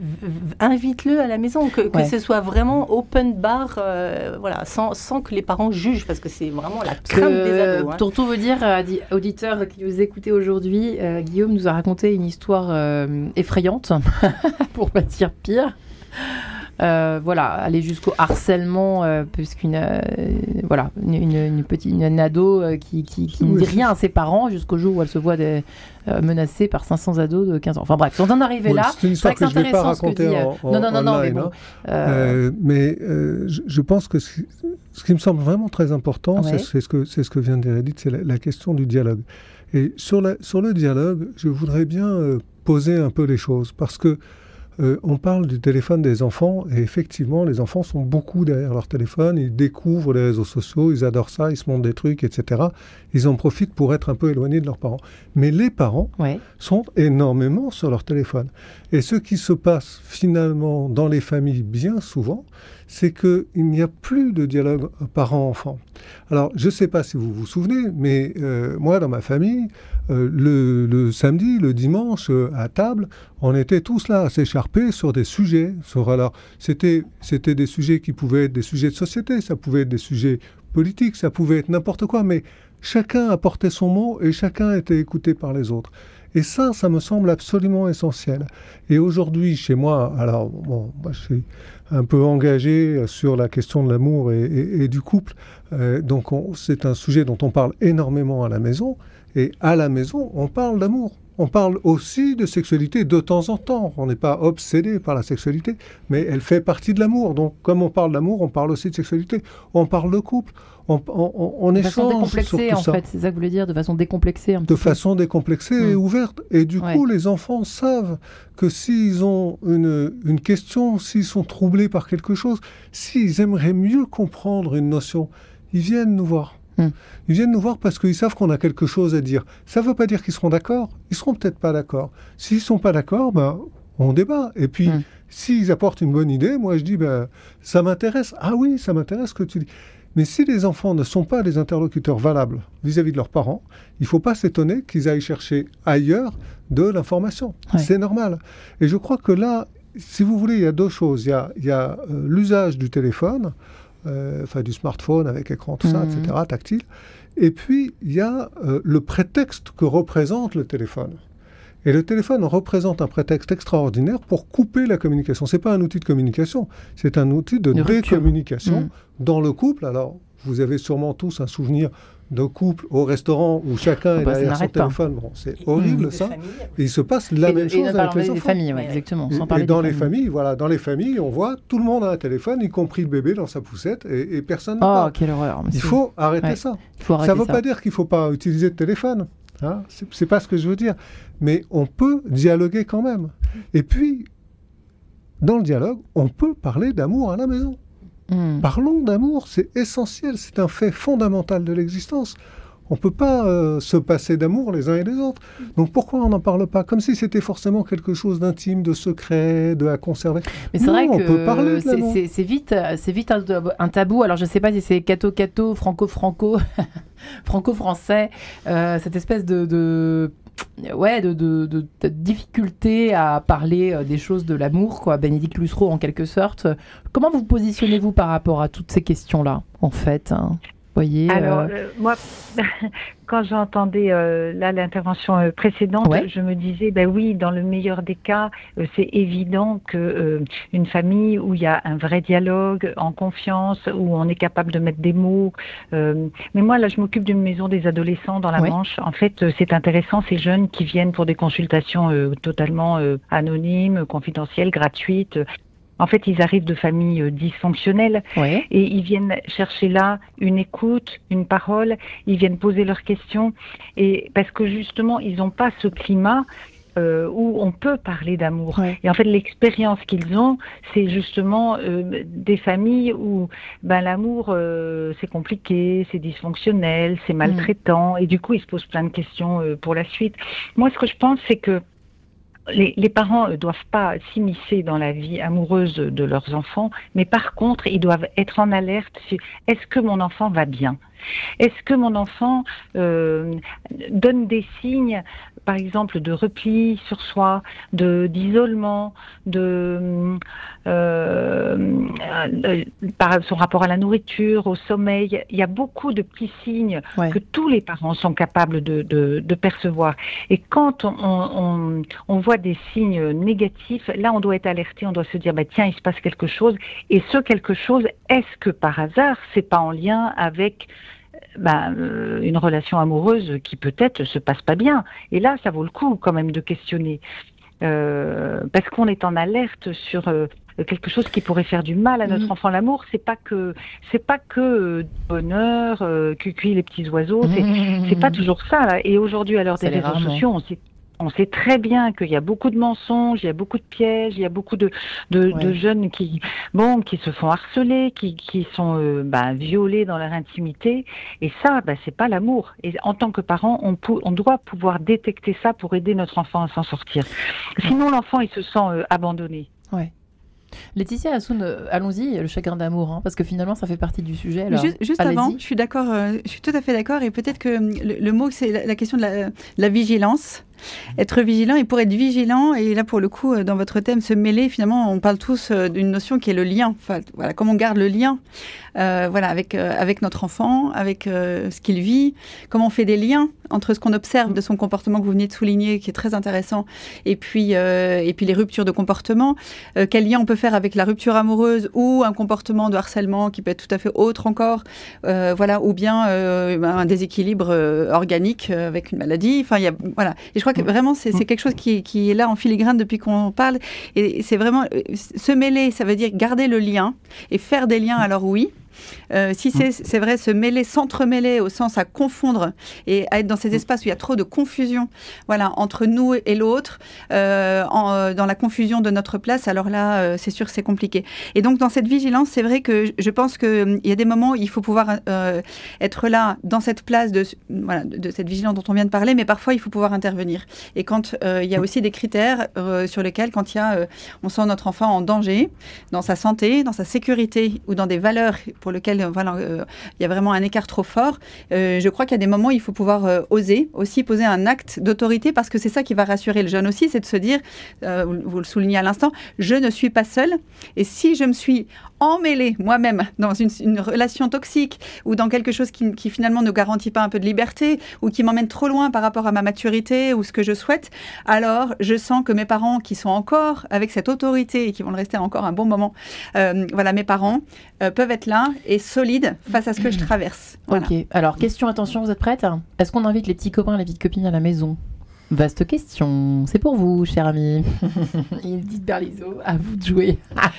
invite-le à la maison, que, que ouais. ce soit vraiment open bar, euh, voilà, sans, sans que les parents jugent, parce que c'est vraiment la crainte que, des ados. Hein. Pour tout vous dire, euh, auditeurs qui vous écoutez aujourd'hui, euh, Guillaume nous a raconté une histoire euh, effrayante, pour pas dire pire. euh, voilà, aller jusqu'au harcèlement, euh, puisqu'une euh, voilà, une, une, une petite une ado euh, qui, qui, qui ne dit rien à ses parents jusqu'au jour où elle se voit des, euh, menacée par cinq cents ados de quinze ans. Enfin bref, on en arrive bon, là. C'est une histoire c'est que je ne vais pas raconter dit, en, en, non, non, non, non, online, mais bon. hein. Euh... Euh, mais euh, je, je pense que ce, ce qui me semble vraiment très important, Ouais. c'est, c'est, ce que, c'est ce que vient de dire Edith, c'est la, la question du dialogue. Et sur, la, sur le dialogue, je voudrais bien euh, poser un peu les choses, parce que euh, on parle du téléphone des enfants, et effectivement, les enfants sont beaucoup derrière leur téléphone, ils découvrent les réseaux sociaux, ils adorent ça, ils se montrent des trucs, et cetera. Ils en profitent pour être un peu éloignés de leurs parents. Mais les parents Ouais. sont énormément sur leur téléphone. Et ce qui se passe finalement dans les familles bien souvent, c'est qu'il n'y a plus de dialogue parent-enfant. Alors, je ne sais pas si vous vous souvenez, mais euh, moi, dans ma famille, euh, le, le samedi, le dimanche, euh, à table, on était tous là à s'écharper sur des sujets. Sur, alors, c'était, c'était des sujets qui pouvaient être des sujets de société, ça pouvait être des sujets politiques, ça pouvait être n'importe quoi, mais chacun apportait son mot et chacun était écouté par les autres. Et ça, ça me semble absolument essentiel. Et aujourd'hui, chez moi, alors, bon, moi, je suis un peu engagé sur la question de l'amour et, et, et du couple. Euh, donc, on, c'est un sujet dont on parle énormément à la maison. Et à la maison, on parle d'amour. On parle aussi de sexualité de temps en temps. On n'est pas obsédé par la sexualité, mais elle fait partie de l'amour. Donc, comme on parle d'amour, on parle aussi de sexualité. On parle de couple. On, on, on De échange façon décomplexée, sur tout en ça. fait, c'est ça que vous voulez dire, de façon décomplexée. Un De petit peu. façon décomplexée Mm. et ouverte. Et du Ouais. coup, les enfants savent que s'ils ont une, une question, s'ils sont troublés par quelque chose, s'ils aimeraient mieux comprendre une notion, ils viennent nous voir. Mm. Ils viennent nous voir parce qu'ils savent qu'on a quelque chose à dire. Ça ne veut pas dire qu'ils seront d'accord. Ils seront peut-être pas d'accord. S'ils ne sont pas d'accord, ben, on débat. Et puis, Mm. s'ils apportent une bonne idée, moi je dis, ben, ça m'intéresse. Ah oui, ça m'intéresse ce que tu dis. Mais si les enfants ne sont pas des interlocuteurs valables vis-à-vis de leurs parents, il ne faut pas s'étonner qu'ils aillent chercher ailleurs de l'information. Ouais. C'est normal. Et je crois que là, si vous voulez, il y a deux choses. Il y a, il y a euh, l'usage du téléphone, euh, enfin du smartphone avec écran, tout ça, Mhm. et cetera, tactile. Et puis, il y a euh, le prétexte que représente le téléphone. Et le téléphone représente un prétexte extraordinaire pour couper la communication. Ce n'est pas un outil de communication, c'est un outil de, De rupture. décommunication Mm. dans le couple. Alors, vous avez sûrement tous un souvenir de couple au restaurant où chacun Oh est bah, ça derrière son n'arrête pas. téléphone. Bon, c'est horrible De ça. famille. Et il se passe la Et de- même et chose ne avec parler les des enfants. familles, ouais, Ouais. exactement. Et- Sans parler et dans des les familles, voilà, dans les familles, on voit tout le monde a un téléphone, y compris le bébé dans sa poussette, et, et personne ne Oh, parle. quelle horreur. mais Il c'est- faut arrêter Ouais. ça. il faut Ça arrêter ne veut pas dire qu'il ne faut pas utiliser de téléphone. Hein, c'est, c'est pas ce que je veux dire. Mais on peut dialoguer quand même. Et puis, dans le dialogue, on peut parler d'amour à la maison. Mm. Parlons d'amour, c'est essentiel, c'est un fait fondamental de l'existence. On ne peut pas euh, se passer d'amour les uns et les autres. Donc pourquoi on n'en parle pas? Comme si c'était forcément quelque chose d'intime, de secret, de à conserver. Mais c'est Non, vrai on que peut parler de c'est, l'amour. c'est, c'est vite, c'est vite un, un tabou. Alors je ne sais pas si c'est catho-catho, franco-franco, franco-français, euh, cette espèce de, de, ouais, de, de, de, de difficulté à parler euh, des choses de l'amour, quoi. Bénédicte Lussereau en quelque sorte. Comment vous positionnez-vous par rapport à toutes ces questions-là, en fait, hein? Voyez, Alors, euh, euh, moi, quand j'entendais euh, là l'intervention euh, précédente, Ouais. je me disais, ben oui, dans le meilleur des cas, euh, c'est évident que euh, une famille où il y a un vrai dialogue, en confiance, où on est capable de mettre des mots. euh, mais moi, là, je m'occupe d'une maison des adolescents dans la Ouais. Manche. En fait, euh, c'est intéressant, ces jeunes qui viennent pour des consultations euh, totalement euh, anonymes, confidentielles, gratuites. En fait, ils arrivent de familles euh, dysfonctionnelles. ouais. Et ils viennent chercher là une écoute, une parole, ils viennent poser leurs questions. Et parce que justement, ils n'ont pas ce climat euh, où on peut parler d'amour. Ouais. Et en fait, l'expérience qu'ils ont, c'est justement euh, des familles où ben, l'amour, euh, c'est compliqué, c'est dysfonctionnel, c'est maltraitant. Et du coup, ils se posent plein de questions euh, pour la suite. Moi, ce que je pense, c'est que Les, les parents ne doivent pas s'immiscer dans la vie amoureuse de leurs enfants, mais par contre, ils doivent être en alerte sur est-ce que mon enfant va bien ? Est-ce que mon enfant euh, donne des signes, par exemple, de repli sur soi, de, d'isolement, de, euh, euh, par son rapport à la nourriture, au sommeil? Il y a beaucoup de petits signes ouais. que tous les parents sont capables de, de, de percevoir. Et quand on, on, on voit des signes négatifs, là, on doit être alerté, on doit se dire, bah, tiens, il se passe quelque chose. Et ce quelque chose, est-ce que par hasard, c'est pas en lien avec Ben, euh, une relation amoureuse qui peut-être se passe pas bien. Et là, ça vaut le coup quand même de questionner. Euh, parce qu'on est en alerte sur euh, quelque chose qui pourrait faire du mal à notre mmh. enfant. L'amour, c'est pas que c'est pas que euh, bonheur, euh, cuicui les petits oiseaux, c'est, mmh. c'est pas toujours ça. Là. Et aujourd'hui, à l'heure des réseaux rarement. sociaux, on sait On sait très bien qu'il y a beaucoup de mensonges, il y a beaucoup de pièges, il y a beaucoup de, de, ouais. de jeunes qui, bon, qui se font harceler, qui, qui sont euh, bah, violés dans leur intimité. Et ça, bah, c'est pas l'amour. Et en tant que parent, on, pou- on doit pouvoir détecter ça pour aider notre enfant à s'en sortir. Sinon, l'enfant, il se sent euh, abandonné. Ouais. Laetitia Assoun, allons-y, le chagrin d'amour, hein, parce que finalement ça fait partie du sujet. Alors, juste juste avant, je suis d'accord, euh, je suis tout à fait d'accord, et peut-être que le, le mot, c'est la, la question de la, la vigilance. Être vigilant, et pour être vigilant, et là pour le coup, dans votre thème, se mêler, finalement, on parle tous d'une notion qui est le lien. Enfin, voilà, comment on garde le lien euh, voilà, avec, euh, avec notre enfant, avec euh, ce qu'il vit, comment on fait des liens entre ce qu'on observe de son comportement que vous venez de souligner, qui est très intéressant, et puis, euh, et puis les ruptures de comportement. Euh, quel lien on peut faire avec la rupture amoureuse ou un comportement de harcèlement qui peut être tout à fait autre encore, euh, voilà, ou bien euh, un déséquilibre euh, organique euh, avec une maladie. Enfin, il y a, voilà. Et je crois que vraiment, c'est, c'est quelque chose qui, qui est là en filigrane depuis qu'on parle. Et c'est vraiment se mêler, ça veut dire garder le lien et faire des liens, alors oui. Euh, si c'est, c'est vrai, se mêler, s'entremêler au sens à confondre et à être dans ces espaces où il y a trop de confusion, voilà, entre nous et l'autre, euh, en, euh, dans la confusion de notre place, alors là, euh, c'est sûr que c'est compliqué. Et donc, dans cette vigilance, c'est vrai que je pense qu'il y a des moments où il faut pouvoir euh, être là, dans cette place de, voilà, de, de cette vigilance dont on vient de parler, mais parfois, il faut pouvoir intervenir. Et quand euh, il y a aussi des critères euh, sur lesquels, quand il y a, euh, on sent notre enfant en danger, dans sa santé, dans sa sécurité ou dans des valeurs pour lesquelles voilà, euh, il y a vraiment un écart trop fort, euh, je crois qu'il y a des moments où il faut pouvoir euh, oser, aussi poser un acte d'autorité, parce que c'est ça qui va rassurer le jeune aussi, c'est de se dire, euh, vous, vous le soulignez à l'instant, je ne suis pas seule, et si je me suis emmêlée moi-même dans une, une relation toxique ou dans quelque chose qui, qui finalement ne garantit pas un peu de liberté ou qui m'emmène trop loin par rapport à ma maturité ou ce que je souhaite, alors je sens que mes parents qui sont encore avec cette autorité et qui vont le rester encore un bon moment, euh, voilà, mes parents euh, peuvent être là et solides face à ce que je traverse. Voilà. Ok, alors question, attention, vous êtes prêtes ? Est-ce qu'on invite les petits copains et les petites copines à la maison ? Vaste question, c'est pour vous, cher ami. Il dit Berlizo, à vous de jouer.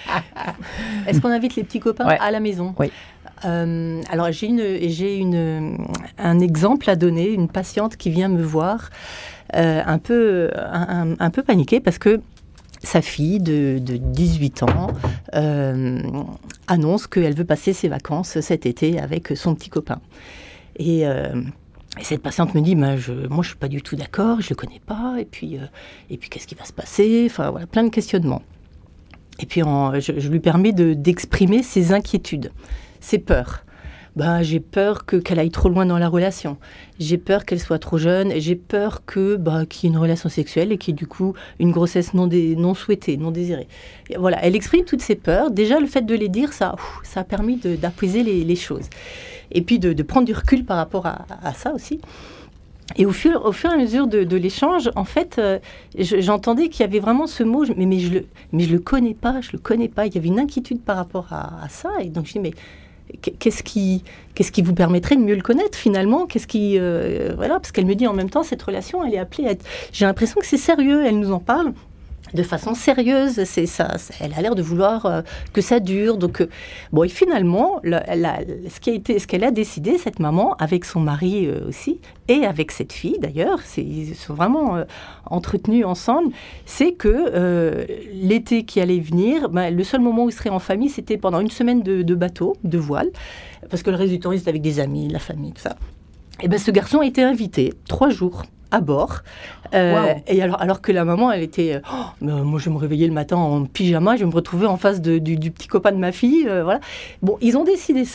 Est-ce qu'on invite les petits copains ouais. à la maison ? Oui. Euh, alors j'ai, une, j'ai une, un exemple à donner, une patiente qui vient me voir euh, un, peu, un, un, un peu paniquée parce que sa fille de, de dix-huit ans euh, annonce qu'elle veut passer ses vacances cet été avec son petit copain. Et... Euh, Et cette patiente me dit, bah, je, moi je suis pas du tout d'accord, je le connais pas, et puis, euh, et puis qu'est-ce qui va se passer ? Enfin voilà, plein de questionnements. Et puis en, je, je lui permets de, d'exprimer ses inquiétudes, ses peurs. Bah, j'ai peur que, qu'elle aille trop loin dans la relation, j'ai peur qu'elle soit trop jeune, et j'ai peur que, bah, qu'il y ait une relation sexuelle et qu'il y ait du coup une grossesse non, dé, non souhaitée, non désirée. Et voilà, elle exprime toutes ses peurs. Déjà le fait de les dire, ça, ouf, ça a permis de, d'apaiser les, les choses. Et puis de, de prendre du recul par rapport à, à ça aussi. Et au fur, au fur et à mesure de, de l'échange, en fait, euh, je, j'entendais qu'il y avait vraiment ce mot, mais, mais je le, mais je le connais pas, je le connais pas. Il y avait une inquiétude par rapport à, à ça. Et donc je dis, mais qu'est-ce qui, qu'est-ce qui vous permettrait de mieux le connaître finalement ? Qu'est-ce qui, euh, voilà, parce qu'elle me dit en même temps, cette relation, elle est appelée à être... J'ai l'impression que c'est sérieux, elle nous en parle de façon sérieuse, c'est ça, elle a l'air de vouloir euh, que ça dure. Donc, euh, bon, et finalement, la, la, ce, qui a été, ce qu'elle a décidé, cette maman, avec son mari euh, aussi, et avec cette fille d'ailleurs, c'est, ils sont vraiment euh, entretenus ensemble, c'est que euh, l'été qui allait venir, ben, le seul moment où ils seraient en famille, c'était pendant une semaine de, de bateau, de voile, parce que le reste du temps, ils étaient avec des amis, la famille, tout ça. Et ben, ce garçon a été invité trois jours à bord. Euh, wow. Et alors, alors que la maman, elle était... Oh, mais moi, je vais me réveiller le matin en pyjama, je vais me retrouver en face de, du, du petit copain de ma fille. Euh, voilà. Bon, ils ont décidé ça.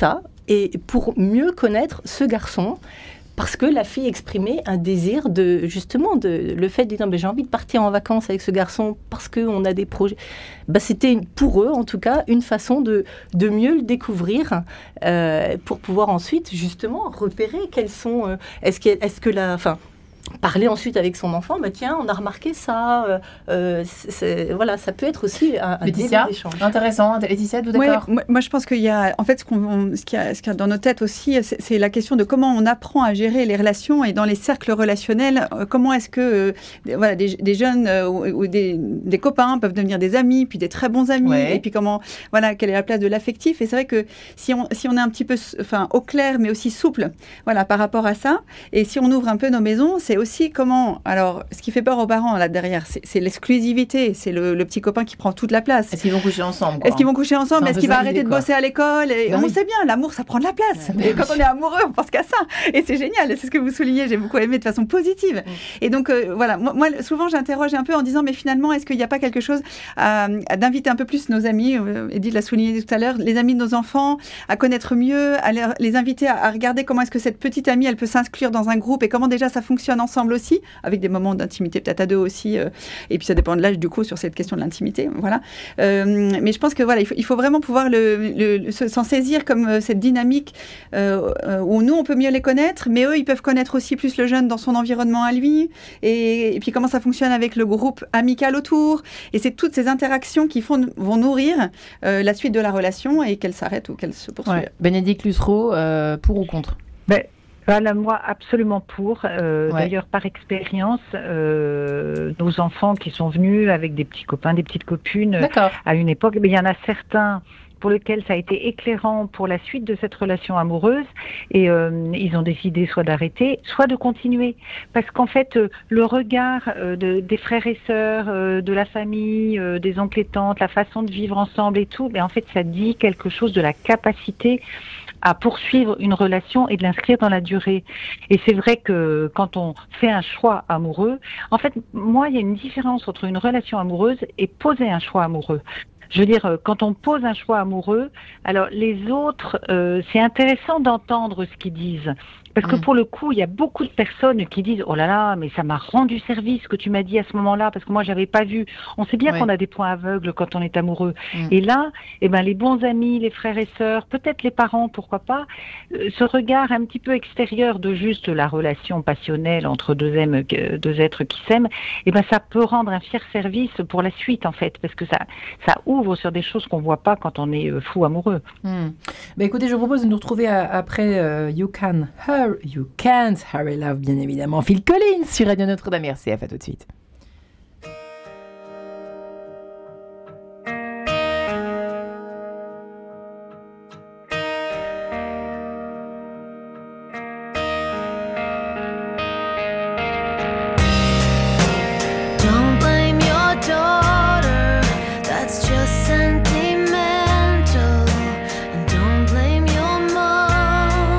et pour mieux connaître ce garçon. Parce que la fille exprimait un désir de, justement, de, le fait de dire, j'ai envie de partir en vacances avec ce garçon parce qu'on a des projets. Bah, c'était pour eux, en tout cas, une façon de, de mieux le découvrir euh, pour pouvoir ensuite, justement, repérer quels sont... Euh, est-ce que, est-ce que la... Enfin, parler ensuite avec son enfant, bah tiens, on a remarqué ça. Euh, euh, c'est, voilà, ça peut être aussi un, un début d'échange. Intéressant. Laetitia, êtes-vous d'accord ? Ouais, moi, moi, je pense qu'il y a, en fait, ce, qu'on, ce, qu'il y a, ce qu'il y a dans nos têtes aussi, c'est, c'est la question de comment on apprend à gérer les relations et dans les cercles relationnels, euh, comment est-ce que euh, des, voilà, des, des jeunes euh, ou, ou des, des copains peuvent devenir des amis, puis des très bons amis, ouais. et puis comment, voilà, quelle est la place de l'affectif. Et c'est vrai que si on, si on est un petit peu, enfin, au clair, mais aussi souple, voilà, par rapport à ça, et si on ouvre un peu nos maisons, c'est aussi comment... Alors, ce qui fait peur aux parents, là, derrière, c'est, c'est l'exclusivité. C'est le, le petit copain qui prend toute la place. Est-ce qu'ils vont coucher ensemble, quoi ? Est-ce qu'ils vont coucher ensemble ? Est-ce qu'il va arrêter de bosser à l'école ? Et bah on oui. sait bien, l'amour, ça prend de la place. Ouais, et quand on est amoureux, on pense qu'à ça. Et c'est génial. C'est ce que vous soulignez. J'ai beaucoup aimé de façon positive. Mm. Et donc, euh, voilà. Moi, moi, souvent, j'interroge un peu en disant, mais finalement, est-ce qu'il n'y a pas quelque chose à, à d'inviter un peu plus nos amis, euh, Edith l'a souligné tout à l'heure, les amis de nos enfants, à connaître mieux, à les, les inviter à, à regarder comment est-ce que cette petite amie, elle peut s'inclure dans un groupe et comment déjà ça fonctionne ensemble aussi, avec des moments d'intimité peut-être à deux aussi, euh, et puis ça dépend de l'âge du coup sur cette question de l'intimité, voilà. Euh, mais je pense que voilà, il faut, il faut vraiment pouvoir le, le, le, s'en saisir comme euh, cette dynamique euh, euh, où nous on peut mieux les connaître, mais eux ils peuvent connaître aussi plus le jeune dans son environnement à lui, et, et puis comment ça fonctionne avec le groupe amical autour, et c'est toutes ces interactions qui font, vont nourrir euh, la suite de la relation et qu'elle s'arrête ou qu'elle se poursuive. Ouais. Bénédicte Lussereau, euh, pour ou contre ? Ben, Voilà, moi, absolument pour. Euh, ouais. D'ailleurs, par expérience, euh, nos enfants qui sont venus avec des petits copains, des petites copines, D'accord. à une époque, mais il y en a certains pour lesquels ça a été éclairant pour la suite de cette relation amoureuse, et euh, ils ont décidé soit d'arrêter, soit de continuer. Parce qu'en fait, euh, le regard euh, de, des frères et sœurs, euh, de la famille, euh, des oncles et tantes, la façon de vivre ensemble et tout, mais en fait, ça dit quelque chose de la capacité à poursuivre une relation et de l'inscrire dans la durée. Et c'est vrai que quand on fait un choix amoureux, en fait, moi, il y a une différence entre une relation amoureuse et poser un choix amoureux. Je veux dire, quand on pose un choix amoureux, alors les autres, euh, c'est intéressant d'entendre ce qu'ils disent. Parce que pour le coup, il y a beaucoup de personnes qui disent « Oh là là, mais ça m'a rendu service ce que tu m'as dit à ce moment-là, parce que moi, j'avais pas vu. » On sait bien ouais. qu'on a des points aveugles quand on est amoureux. Mm. Et là, eh ben, les bons amis, les frères et sœurs, peut-être les parents, pourquoi pas, euh, ce regard un petit peu extérieur de juste la relation passionnelle entre deux, aime, deux êtres qui s'aiment, eh ben, ça peut rendre un fier service pour la suite, en fait, parce que ça, ça ouvre sur des choses qu'on voit pas quand on est fou amoureux. Mm. Bah, écoutez, je vous propose de nous retrouver à, après euh, You Can Hurry. You Can't Hurry Love, bien évidemment. Phil Collins sur Radio Notre-Dame R C F. À tout de suite.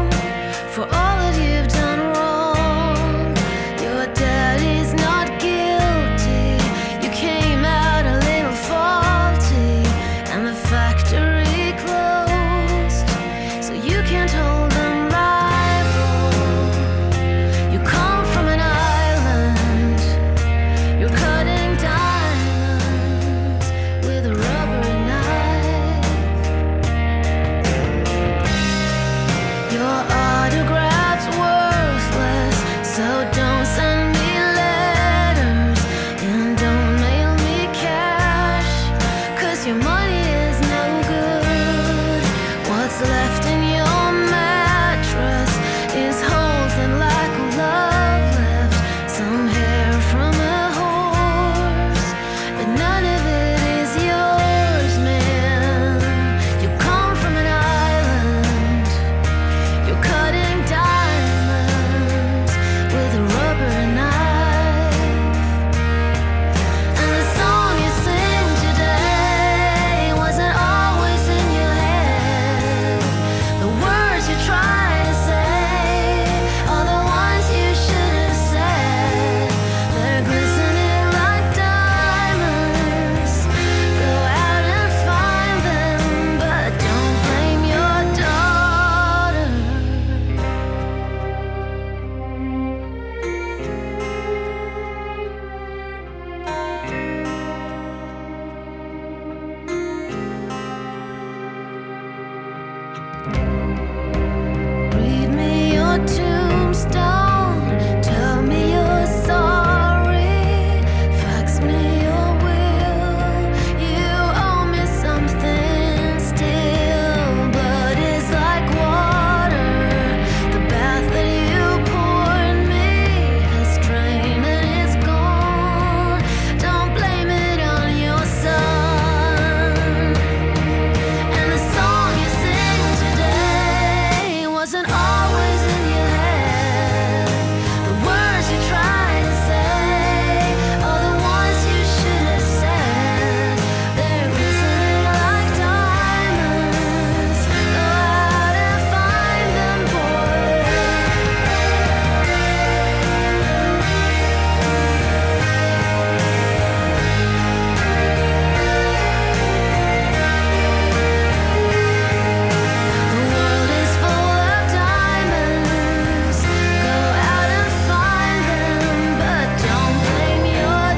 For all that you've done wrong, your dad is not guilty. Read me your tombstone, tell me you're sorry, fax me your will, you owe me something still, but it's like water, the bath that you poured me has drained and it's gone, don't blame it on your son, and the song you sing today wasn't always in your head, the words you try to say are the ones you should have said, they're glistening like diamonds, go out and find them, boy. The world is full of diamonds, go out and find them, but don't blame your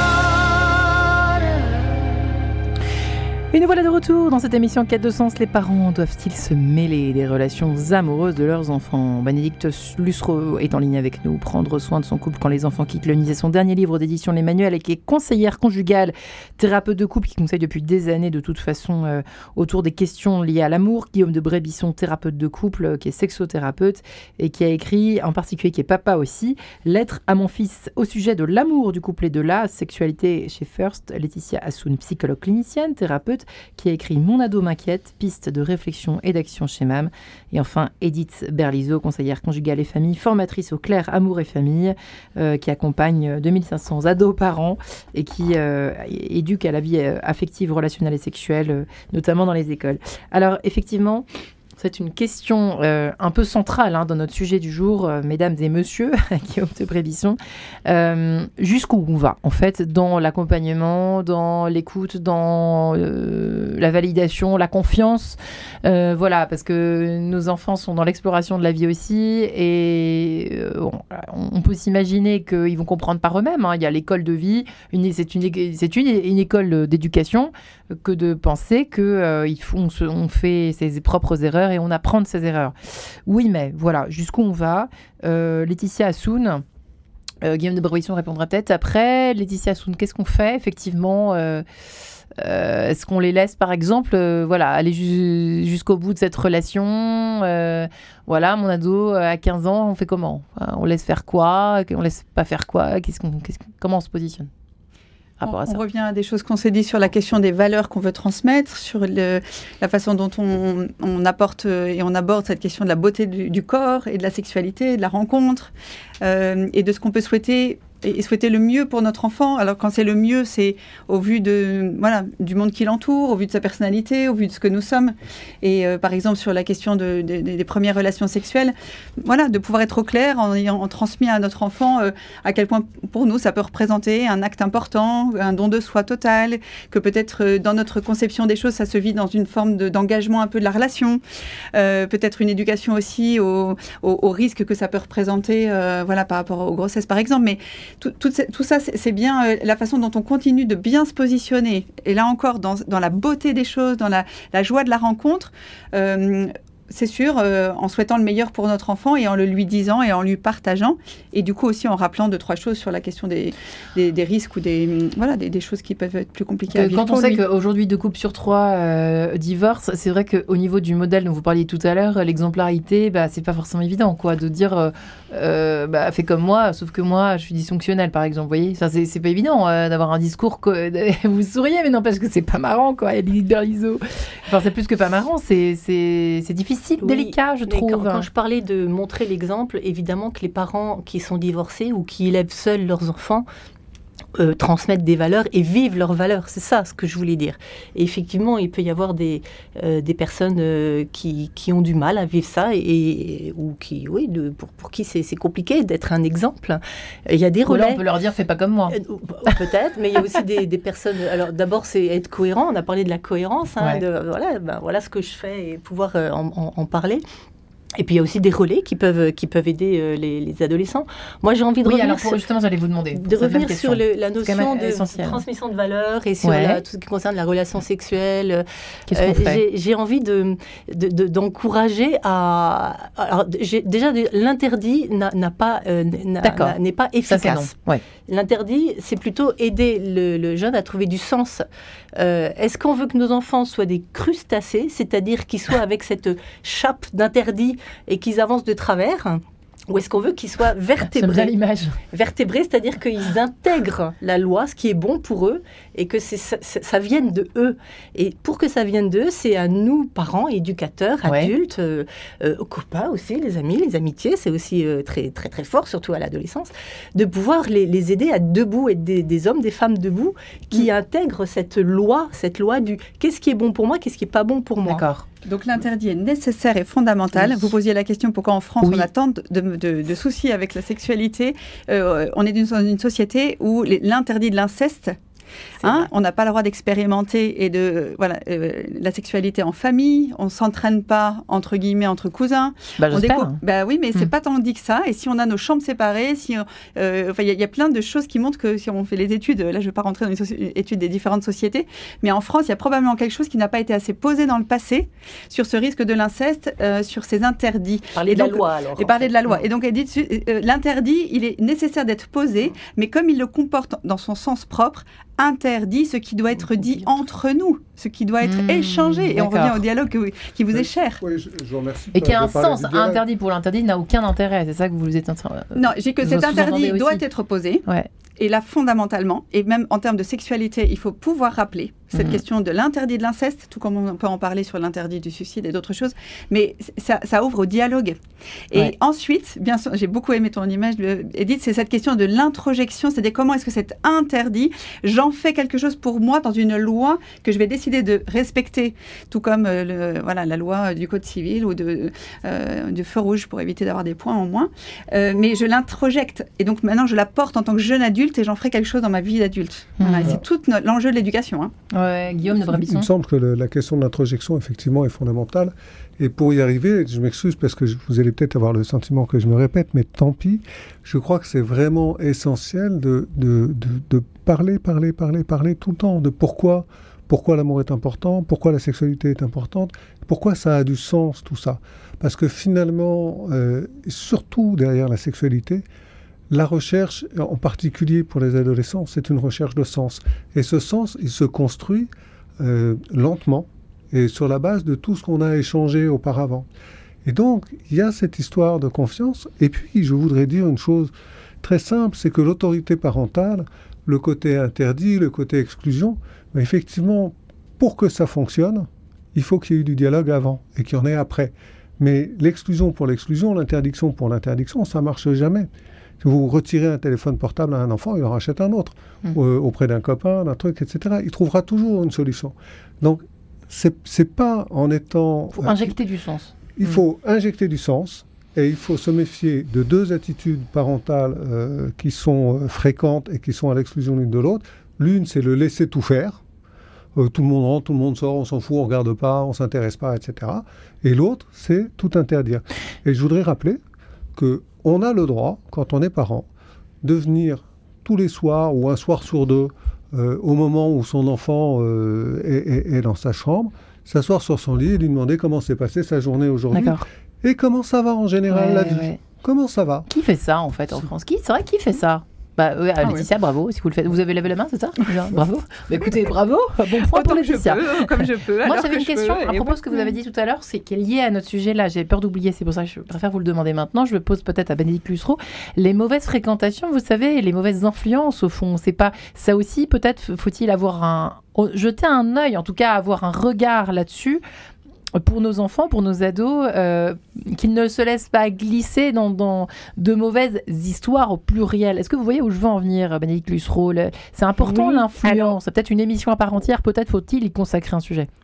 daughter. Et nous voilà de retour dans cette émission Quête de sens. Les parents doivent-ils se mêler des relations amoureuses de leurs enfants? Bénédicte Lussereau est en ligne avec nous. Prendre soin de son couple quand les enfants quittent le nid, c'est son dernier livre d'édition Les Manuels, et qui est conseillère conjugale, thérapeute de couple, qui conseille depuis des années de toute façon euh, autour des questions liées à l'amour. Guillaume de Brébisson, thérapeute de couple, euh, qui est sexothérapeute et qui a écrit, en particulier qui est papa aussi, Lettre à mon fils au sujet de l'amour du couple et de la sexualité chez First. Laetitia Assoun, psychologue clinicienne, thérapeute, qui a écrit Mon ado m'inquiète, piste de réflexion et d'action chez M A M. Et enfin, Edith Berlizo, conseillère conjugale et famille, formatrice au Clair Amour et Famille, euh, qui accompagne deux mille cinq cents ados par an et qui euh, éduque à la vie euh, affective, relationnelle et sexuelle, euh, notamment dans les écoles. Alors, effectivement, c'est une question euh, un peu centrale hein, dans notre sujet du jour, euh, mesdames et messieurs, Guillaume de Brébisson. Euh, jusqu'où on va, en fait, dans l'accompagnement, dans l'écoute, dans euh, la validation, la confiance. Euh, voilà, parce que nos enfants sont dans l'exploration de la vie aussi. Et euh, bon, on peut s'imaginer qu'ils vont comprendre par eux-mêmes. Hein. Il y a l'école de vie, une, c'est, une, c'est une, une école d'éducation, que de penser qu'on euh, on, on fait ses propres erreurs et on apprend de ses erreurs. Oui, mais voilà, jusqu'où on va. euh, Laetitia Assoun, euh, Guillaume de Brébisson répondra peut-être après. Laetitia Assoun, qu'est-ce qu'on fait effectivement euh, euh, Est-ce qu'on les laisse, par exemple, euh, voilà, aller ju- jusqu'au bout de cette relation euh, Voilà, mon ado à quinze ans, on fait comment? On laisse faire quoi? On laisse pas faire quoi? Qu'est-ce qu'on, qu'est-ce qu'on, Comment on se positionne? On, on revient à des choses qu'on s'est dit sur la question des valeurs qu'on veut transmettre, sur le, la façon dont on, on apporte et on aborde cette question de la beauté du, du corps et de la sexualité, de la rencontre, euh, et de ce qu'on peut souhaiter et souhaiter le mieux pour notre enfant. Alors quand c'est le mieux, c'est au vu de voilà du monde qui l'entoure, au vu de sa personnalité, au vu de ce que nous sommes. Et euh, par exemple sur la question de, de, de, des premières relations sexuelles, voilà, de pouvoir être au clair en ayant transmis à notre enfant euh, à quel point pour nous ça peut représenter un acte important, un don de soi total, que peut-être euh, dans notre conception des choses, ça se vit dans une forme de, d'engagement un peu de la relation, euh, peut-être une éducation aussi au, au, au risque que ça peut représenter, euh, voilà, par rapport aux grossesses par exemple, mais Tout, tout, tout ça, c'est, c'est bien euh, la façon dont on continue de bien se positionner. Et là encore, dans, dans la beauté des choses, dans la, la joie de la rencontre, euh, c'est sûr, euh, en souhaitant le meilleur pour notre enfant et en le lui disant et en lui partageant. Et du coup aussi en rappelant deux, trois choses sur la question des, des, des risques ou des, voilà, des, des choses qui peuvent être plus compliquées à vivre. Quand on sait lui. qu'aujourd'hui deux couples sur trois euh, divorcent, c'est vrai qu'au niveau du modèle dont vous parliez tout à l'heure, l'exemplarité, bah, c'est pas forcément évident quoi, de dire euh, euh, bah, fais comme moi, sauf que moi je suis dysfonctionnelle par exemple. Vous voyez, ça, c'est, c'est pas évident euh, d'avoir un discours. Que, vous souriez, mais non, parce que c'est pas marrant quoi. Il y a des leaders I S O. Enfin, c'est plus que pas marrant, c'est, c'est, c'est difficile. Oui, délicat, je trouve. Quand, quand je parlais de montrer l'exemple, évidemment que les parents qui sont divorcés ou qui élèvent seuls leurs enfants euh, transmettent des valeurs et vivent leurs valeurs. C'est ça ce que je voulais dire. Et effectivement, il peut y avoir des, euh, des personnes euh, qui, qui ont du mal à vivre ça et, et, ou qui, oui, de, pour, pour qui c'est, c'est compliqué d'être un exemple. Il y a des relais. Là, on peut leur dire, fais pas comme moi. Euh, peut-être, mais il y a aussi des, des personnes... Alors d'abord, c'est être cohérent. On a parlé de la cohérence. Hein, ouais. de, voilà, ben, voilà ce que je fais et pouvoir euh, en, en, en parler. Et puis il y a aussi des relais qui peuvent, qui peuvent aider euh, les, les adolescents. Moi j'ai envie de Oui, revenir alors pour, sur, justement, j'allais vous demander. de cette même revenir question. sur le- la C'est quand notion même de essentiel. transmission de valeurs et sur Ouais. la- tout ce qui concerne la relation sexuelle. Qu'est-ce qu'on Euh, fait j'ai, j'ai envie de, de- de- d'encourager à... Alors, j'ai- déjà, de- l'interdit n'a, n'a pas, euh, n'a- D'accord. n'a- n'est pas Ça, c'est non. efficace. Ouais. L'interdit, c'est plutôt aider le, le jeune à trouver du sens. Euh, est-ce qu'on veut que nos enfants soient des crustacés, c'est-à-dire qu'ils soient avec cette chape d'interdit et qu'ils avancent de travers, ou est-ce qu'on veut qu'ils soient J'aime bien vertébrés, l'image. vertébrés, c'est-à-dire qu'ils intègrent la loi, ce qui est bon pour eux, et que c'est, ça, ça vienne de eux. Et pour que ça vienne d'eux, c'est à nous, parents, éducateurs, Ouais. adultes, euh, euh, copains aussi, les amis, les amitiés, c'est aussi euh, très, très, très fort, surtout à l'adolescence, de pouvoir les, les aider à être debout, être des, des hommes, des femmes debout, qui intègrent cette loi, cette loi du qu'est-ce qui est bon pour moi, qu'est-ce qui est pas bon pour moi. D'accord. Donc l'interdit est nécessaire et fondamental. Oui. Vous posiez la question pourquoi en France Oui. on a tant de, de- de- de soucis avec la sexualité. Euh, on est dans une société où les- l'interdit de l'inceste. Hein, on n'a pas le droit d'expérimenter et de voilà euh, la sexualité en famille. On s'entraîne pas entre guillemets entre cousins. Bah, On j'espère. découvre- Bah oui, mais c'est Hmm. pas tant dit que ça. Et si on a nos chambres séparées, si euh, enfin il y, a- il y a plein de choses qui montrent que si on fait les études, là je vais pas rentrer dans les soci- études des différentes sociétés, mais en France il y a probablement quelque chose qui n'a pas été assez posé dans le passé sur ce risque de l'inceste, euh, sur ces interdits. Parler Et de la donc- loi, alors. Et en parler fait. de la loi. Et donc elle dit dessus, euh, l'interdit, il est nécessaire d'être posé, mais comme il le comporte dans son sens propre, interdit ce qui doit être dit entre nous, ce qui doit être Mmh, échangé. Et on d'accord. revient au dialogue que- qui vous est cher. Oui, je, je vous remercie. Et qui a de un parler sens. du dialogue. Interdit pour l'interdit n'a aucun intérêt. C'est ça que vous êtes en train. Non, j'ai dit que Vous cet sous-entendez interdit aussi. doit être posé. Ouais. Et là, fondamentalement, et même en termes de sexualité, il faut pouvoir rappeler cette Mhm. question de l'interdit de l'inceste, tout comme on peut en parler sur l'interdit du suicide et d'autres choses, mais ça, ça ouvre au dialogue. Et Ouais. ensuite, bien sûr, j'ai beaucoup aimé ton image, euh, Edith, c'est cette question de l'introjection, c'est-à-dire comment est-ce que c'est interdit, j'en fais quelque chose pour moi dans une loi que je vais décider de respecter, tout comme euh, le, voilà, la loi du Code civil ou de, euh, du feu rouge pour éviter d'avoir des points en moins, Euh, mais je l'introjecte. Et donc maintenant, je la porte en tant que jeune adulte et j'en ferai quelque chose dans ma vie d'adulte. Voilà, Mhm. et c'est tout no- l'enjeu de l'éducation. Hein. Ouais, Guillaume de Il Brabisson. me semble que le- la question de l'introjection, effectivement, est fondamentale. Et pour y arriver, je m'excuse parce que je- vous allez peut-être avoir le sentiment que je me répète, mais tant pis, je crois que c'est vraiment essentiel de, de, de, de parler, parler, parler, parler tout le temps de pourquoi, pourquoi l'amour est important, pourquoi la sexualité est importante, pourquoi ça a du sens, tout ça. Parce que finalement, euh, surtout derrière la sexualité, la recherche, en particulier pour les adolescents, c'est une recherche de sens. Et ce sens, il se construit euh, lentement et sur la base de tout ce qu'on a échangé auparavant. Et donc, il y a cette histoire de confiance. Et puis, je voudrais dire une chose très simple, c'est que l'autorité parentale, le côté interdit, le côté exclusion, ben effectivement, pour que ça fonctionne, il faut qu'il y ait eu du dialogue avant et qu'il y en ait après. Mais l'exclusion pour l'exclusion, l'interdiction pour l'interdiction, ça ne marche jamais. Si vous retirez un téléphone portable à un enfant, il en rachète un autre, Mmh. euh, auprès d'un copain, d'un truc, et cetera. Il trouvera toujours une solution. Donc, c'est, c'est pas en étant... Faut injecter du sens. Il faut injecter du sens et il faut se méfier de deux attitudes parentales euh, qui sont euh, fréquentes et qui sont à l'exclusion l'une de l'autre. L'une, c'est le laisser tout faire. Euh, tout le monde rentre, tout le monde sort, on s'en fout, on regarde pas, on s'intéresse pas, et cetera. Et l'autre, c'est tout interdire. Et je voudrais rappeler qu'on a le droit, quand on est parent, de venir tous les soirs ou un soir sur deux, euh, au moment où son enfant euh, est, est- est dans sa chambre, s'asseoir sur son lit et lui demander comment s'est passée sa journée aujourd'hui D'accord. et comment ça va en général Ouais, la vie. ouais. Comment ça va? Qui fait ça en fait en France? Qui c'est vrai qui fait ça? Bah ouais, Ah Laetitia, bravo. Si vous le faites, vous avez levé la main, c'est ça? Bien, bravo. Bah, écoutez, bravo. Bon point pour Autant que je Laetitia. peux, comme je peux. Moi, alors j'avais que une je question peux, à et propos de ce que vous avez dit tout à l'heure, c'est qui est lié à notre sujet là. J'ai peur d'oublier, c'est pour ça que je préfère vous le demander maintenant. Je le pose peut-être à Bénédicte Lussereau. Les mauvaises fréquentations, vous savez, les mauvaises influences, au fond, c'est pas ça aussi. Peut-être faut-il avoir un jeter un œil, en tout cas avoir un regard là-dessus. Pour nos enfants, pour nos ados, euh, qu'ils ne se laissent pas glisser dans, dans de mauvaises histoires au pluriel. Est-ce que vous voyez où je veux en venir, Bénédicte Lussereau? Le- C'est important Oui, l'influence. C'est peut-être une émission à part entière. Peut-être faut-il y consacrer un sujet. Non,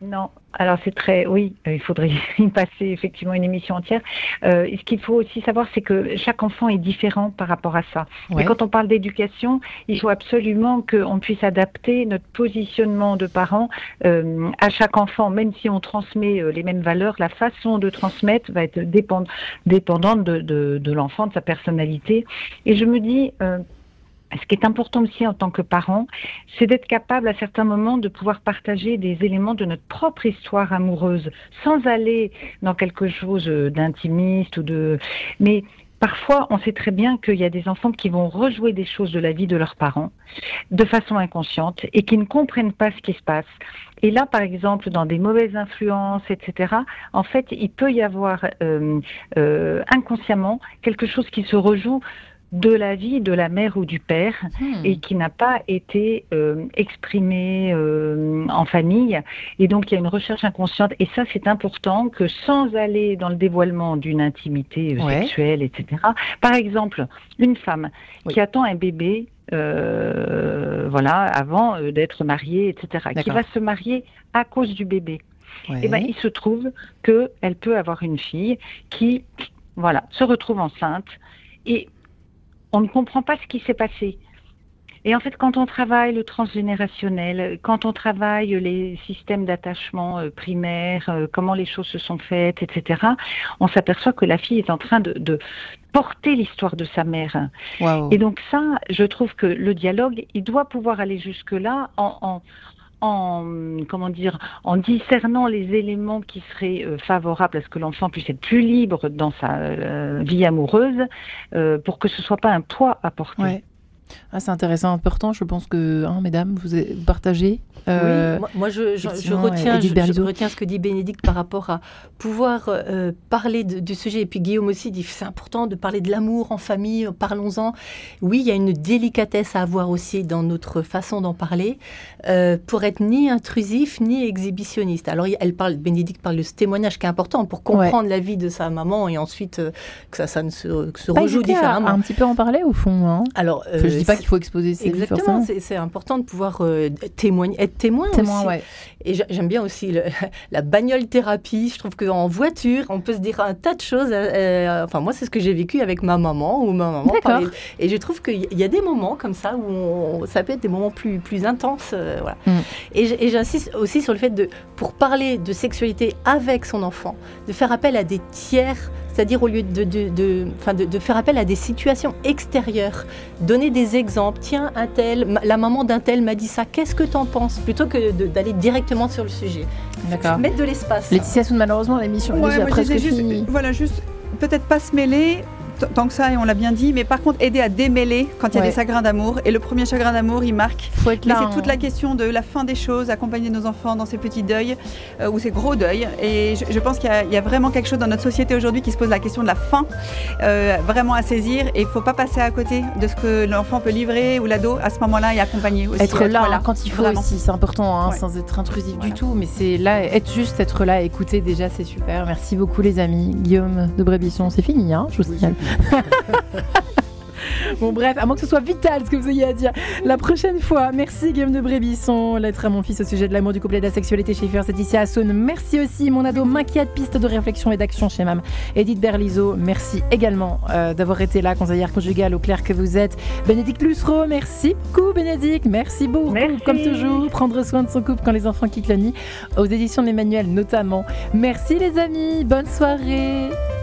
Alors c'est très, oui, euh, il faudrait y passer effectivement une émission entière. Euh, ce qu'il faut aussi savoir, c'est que chaque enfant est différent par rapport à ça. Ouais. Et quand on parle d'éducation, il faut absolument qu'on puisse adapter notre positionnement de parents euh, à chaque enfant, même si on transmet euh, les mêmes valeurs, la façon de transmettre va être dépend- dépendante de, de, de l'enfant, de sa personnalité. Et je me dis... Euh, Ce qui est important aussi en tant que parent, c'est d'être capable à certains moments de pouvoir partager des éléments de notre propre histoire amoureuse, sans aller dans quelque chose d'intimiste ou de... Mais parfois, on sait très bien qu'il y a des enfants qui vont rejouer des choses de la vie de leurs parents de façon inconsciente et qui ne comprennent pas ce qui se passe. Et là, par exemple, dans des mauvaises influences, et cetera, en fait, il peut y avoir euh, euh, inconsciemment quelque chose qui se rejoue de la vie de la mère ou du père mmh. et qui n'a pas été euh, exprimé euh, en famille. Et donc, il y a une recherche inconsciente. Et ça, c'est important que sans aller dans le dévoilement d'une intimité euh, Ouais. sexuelle, et cetera. Par exemple, une femme Oui. qui attend un bébé, euh, voilà, avant euh, d'être mariée, et cetera, qui D'accord. va se marier à cause du bébé. Ouais. Eh ben, il se trouve qu'elle peut avoir une fille qui, voilà, se retrouve enceinte et on ne comprend pas ce qui s'est passé. Et en fait, quand on travaille le transgénérationnel, quand on travaille les systèmes d'attachement euh, primaires, euh, comment les choses se sont faites, et cetera, on s'aperçoit que la fille est en train de, de porter l'histoire de sa mère. Waouh. Et donc ça, je trouve que le dialogue, il doit pouvoir aller jusque-là en... en en comment dire en discernant les éléments qui seraient euh, favorables à ce que l'enfant puisse être plus libre dans sa euh, vie amoureuse euh, pour que ce soit pas un poids à porter. Ouais. Ah, c'est intéressant, important. Je pense que, hein, mesdames, vous avez- vous partagez. Euh, Oui, moi, moi, je, je- je effectivement, retiens, Edith je, je Berlizo. retiens ce que dit Bénédicte par rapport à pouvoir euh, parler de- du sujet. Et puis Guillaume aussi dit c'est important de parler de l'amour en famille, parlons-en. Oui, il y a une délicatesse à avoir aussi dans notre façon d'en parler euh, pour être ni intrusif ni exhibitionniste. Alors elle parle, Bénédicte parle de ce témoignage qui est important pour comprendre la vie de sa maman et ensuite euh, que ça, ça ne se, que se Pas rejoue hésiter à- différemment. à un petit peu en parler au fond. Hein. Alors, Parce que je euh, dis pas c'est- qu'il faut exposer ses vies Exactement, forcément. c'est, c'est important de pouvoir euh, témoigner, être témoin, Témoin, aussi. ouais. Et j'a- j'aime bien aussi le- la bagnole thérapie. Je trouve qu'en voiture, on peut se dire un tas de choses. euh, euh, enfin, moi, c'est ce que j'ai vécu avec ma maman ou ma maman. D'accord. parlait- Et je trouve qu'il y il y a des moments comme ça où on- ça peut être des moments plus, plus intenses. euh, voilà. Mm. Et, j- et j'insiste aussi sur le fait de, pour parler de sexualité avec son enfant, de faire appel à des tiers. C'est-à-dire au lieu de, de, de, enfin de, de faire appel à des situations extérieures, donner des exemples. Tiens, un tel, ma- la maman d'un tel m'a dit ça, qu'est-ce que t'en penses? Plutôt que de- d'aller directement sur le sujet. D'accord. Mettre de l'espace. Laetitia Soud, malheureusement, l'émission est Ouais, déjà moi, je presque disais juste, finie. voilà, juste peut-être pas se mêler t- tant que ça, et on l'a bien dit, mais par contre aider à démêler quand il y a Ouais. des chagrins d'amour. Et le premier chagrin d'amour, il marque. Faut être Mais là. c'est toute hein. la question de la fin des choses, accompagner nos enfants dans ces petits deuils euh, ou ces gros deuils. Et je, je pense qu'il y a, il y a vraiment quelque chose dans notre société aujourd'hui qui se pose la question de la fin, euh, vraiment à saisir. Et il ne faut pas passer à côté de ce que l'enfant peut livrer ou l'ado à ce moment-là et accompagner aussi. Être là voilà, hein, quand il faut vraiment. aussi, c'est important, hein, Ouais. sans être intrusif Voilà. du tout, mais c'est là, être juste, être là, écouter déjà, c'est super. Merci beaucoup les amis. Guillaume de Brébisson, c'est fini, hein, je vous signale. Bon bref, à moins que ce soit vital ce que vous ayez à dire la prochaine fois. Merci Guillaume de Brébisson. Lettre à mon fils au sujet de l'amour, du couple et de la sexualité chez Fur, c'est ici à Saône. Merci aussi mon ado m'inquiète, piste de réflexion et d'action chez Mam. Edith Berlizo, merci également euh, d'avoir été là, conseillère conjugale au clair que vous êtes. Bénédicte Lussereau, merci beaucoup Bénédicte, merci beaucoup. Merci. Comme toujours, prendre soin de son couple quand les enfants quittent le nid, aux éditions d'Emmanuel notamment. Merci les amis, bonne soirée.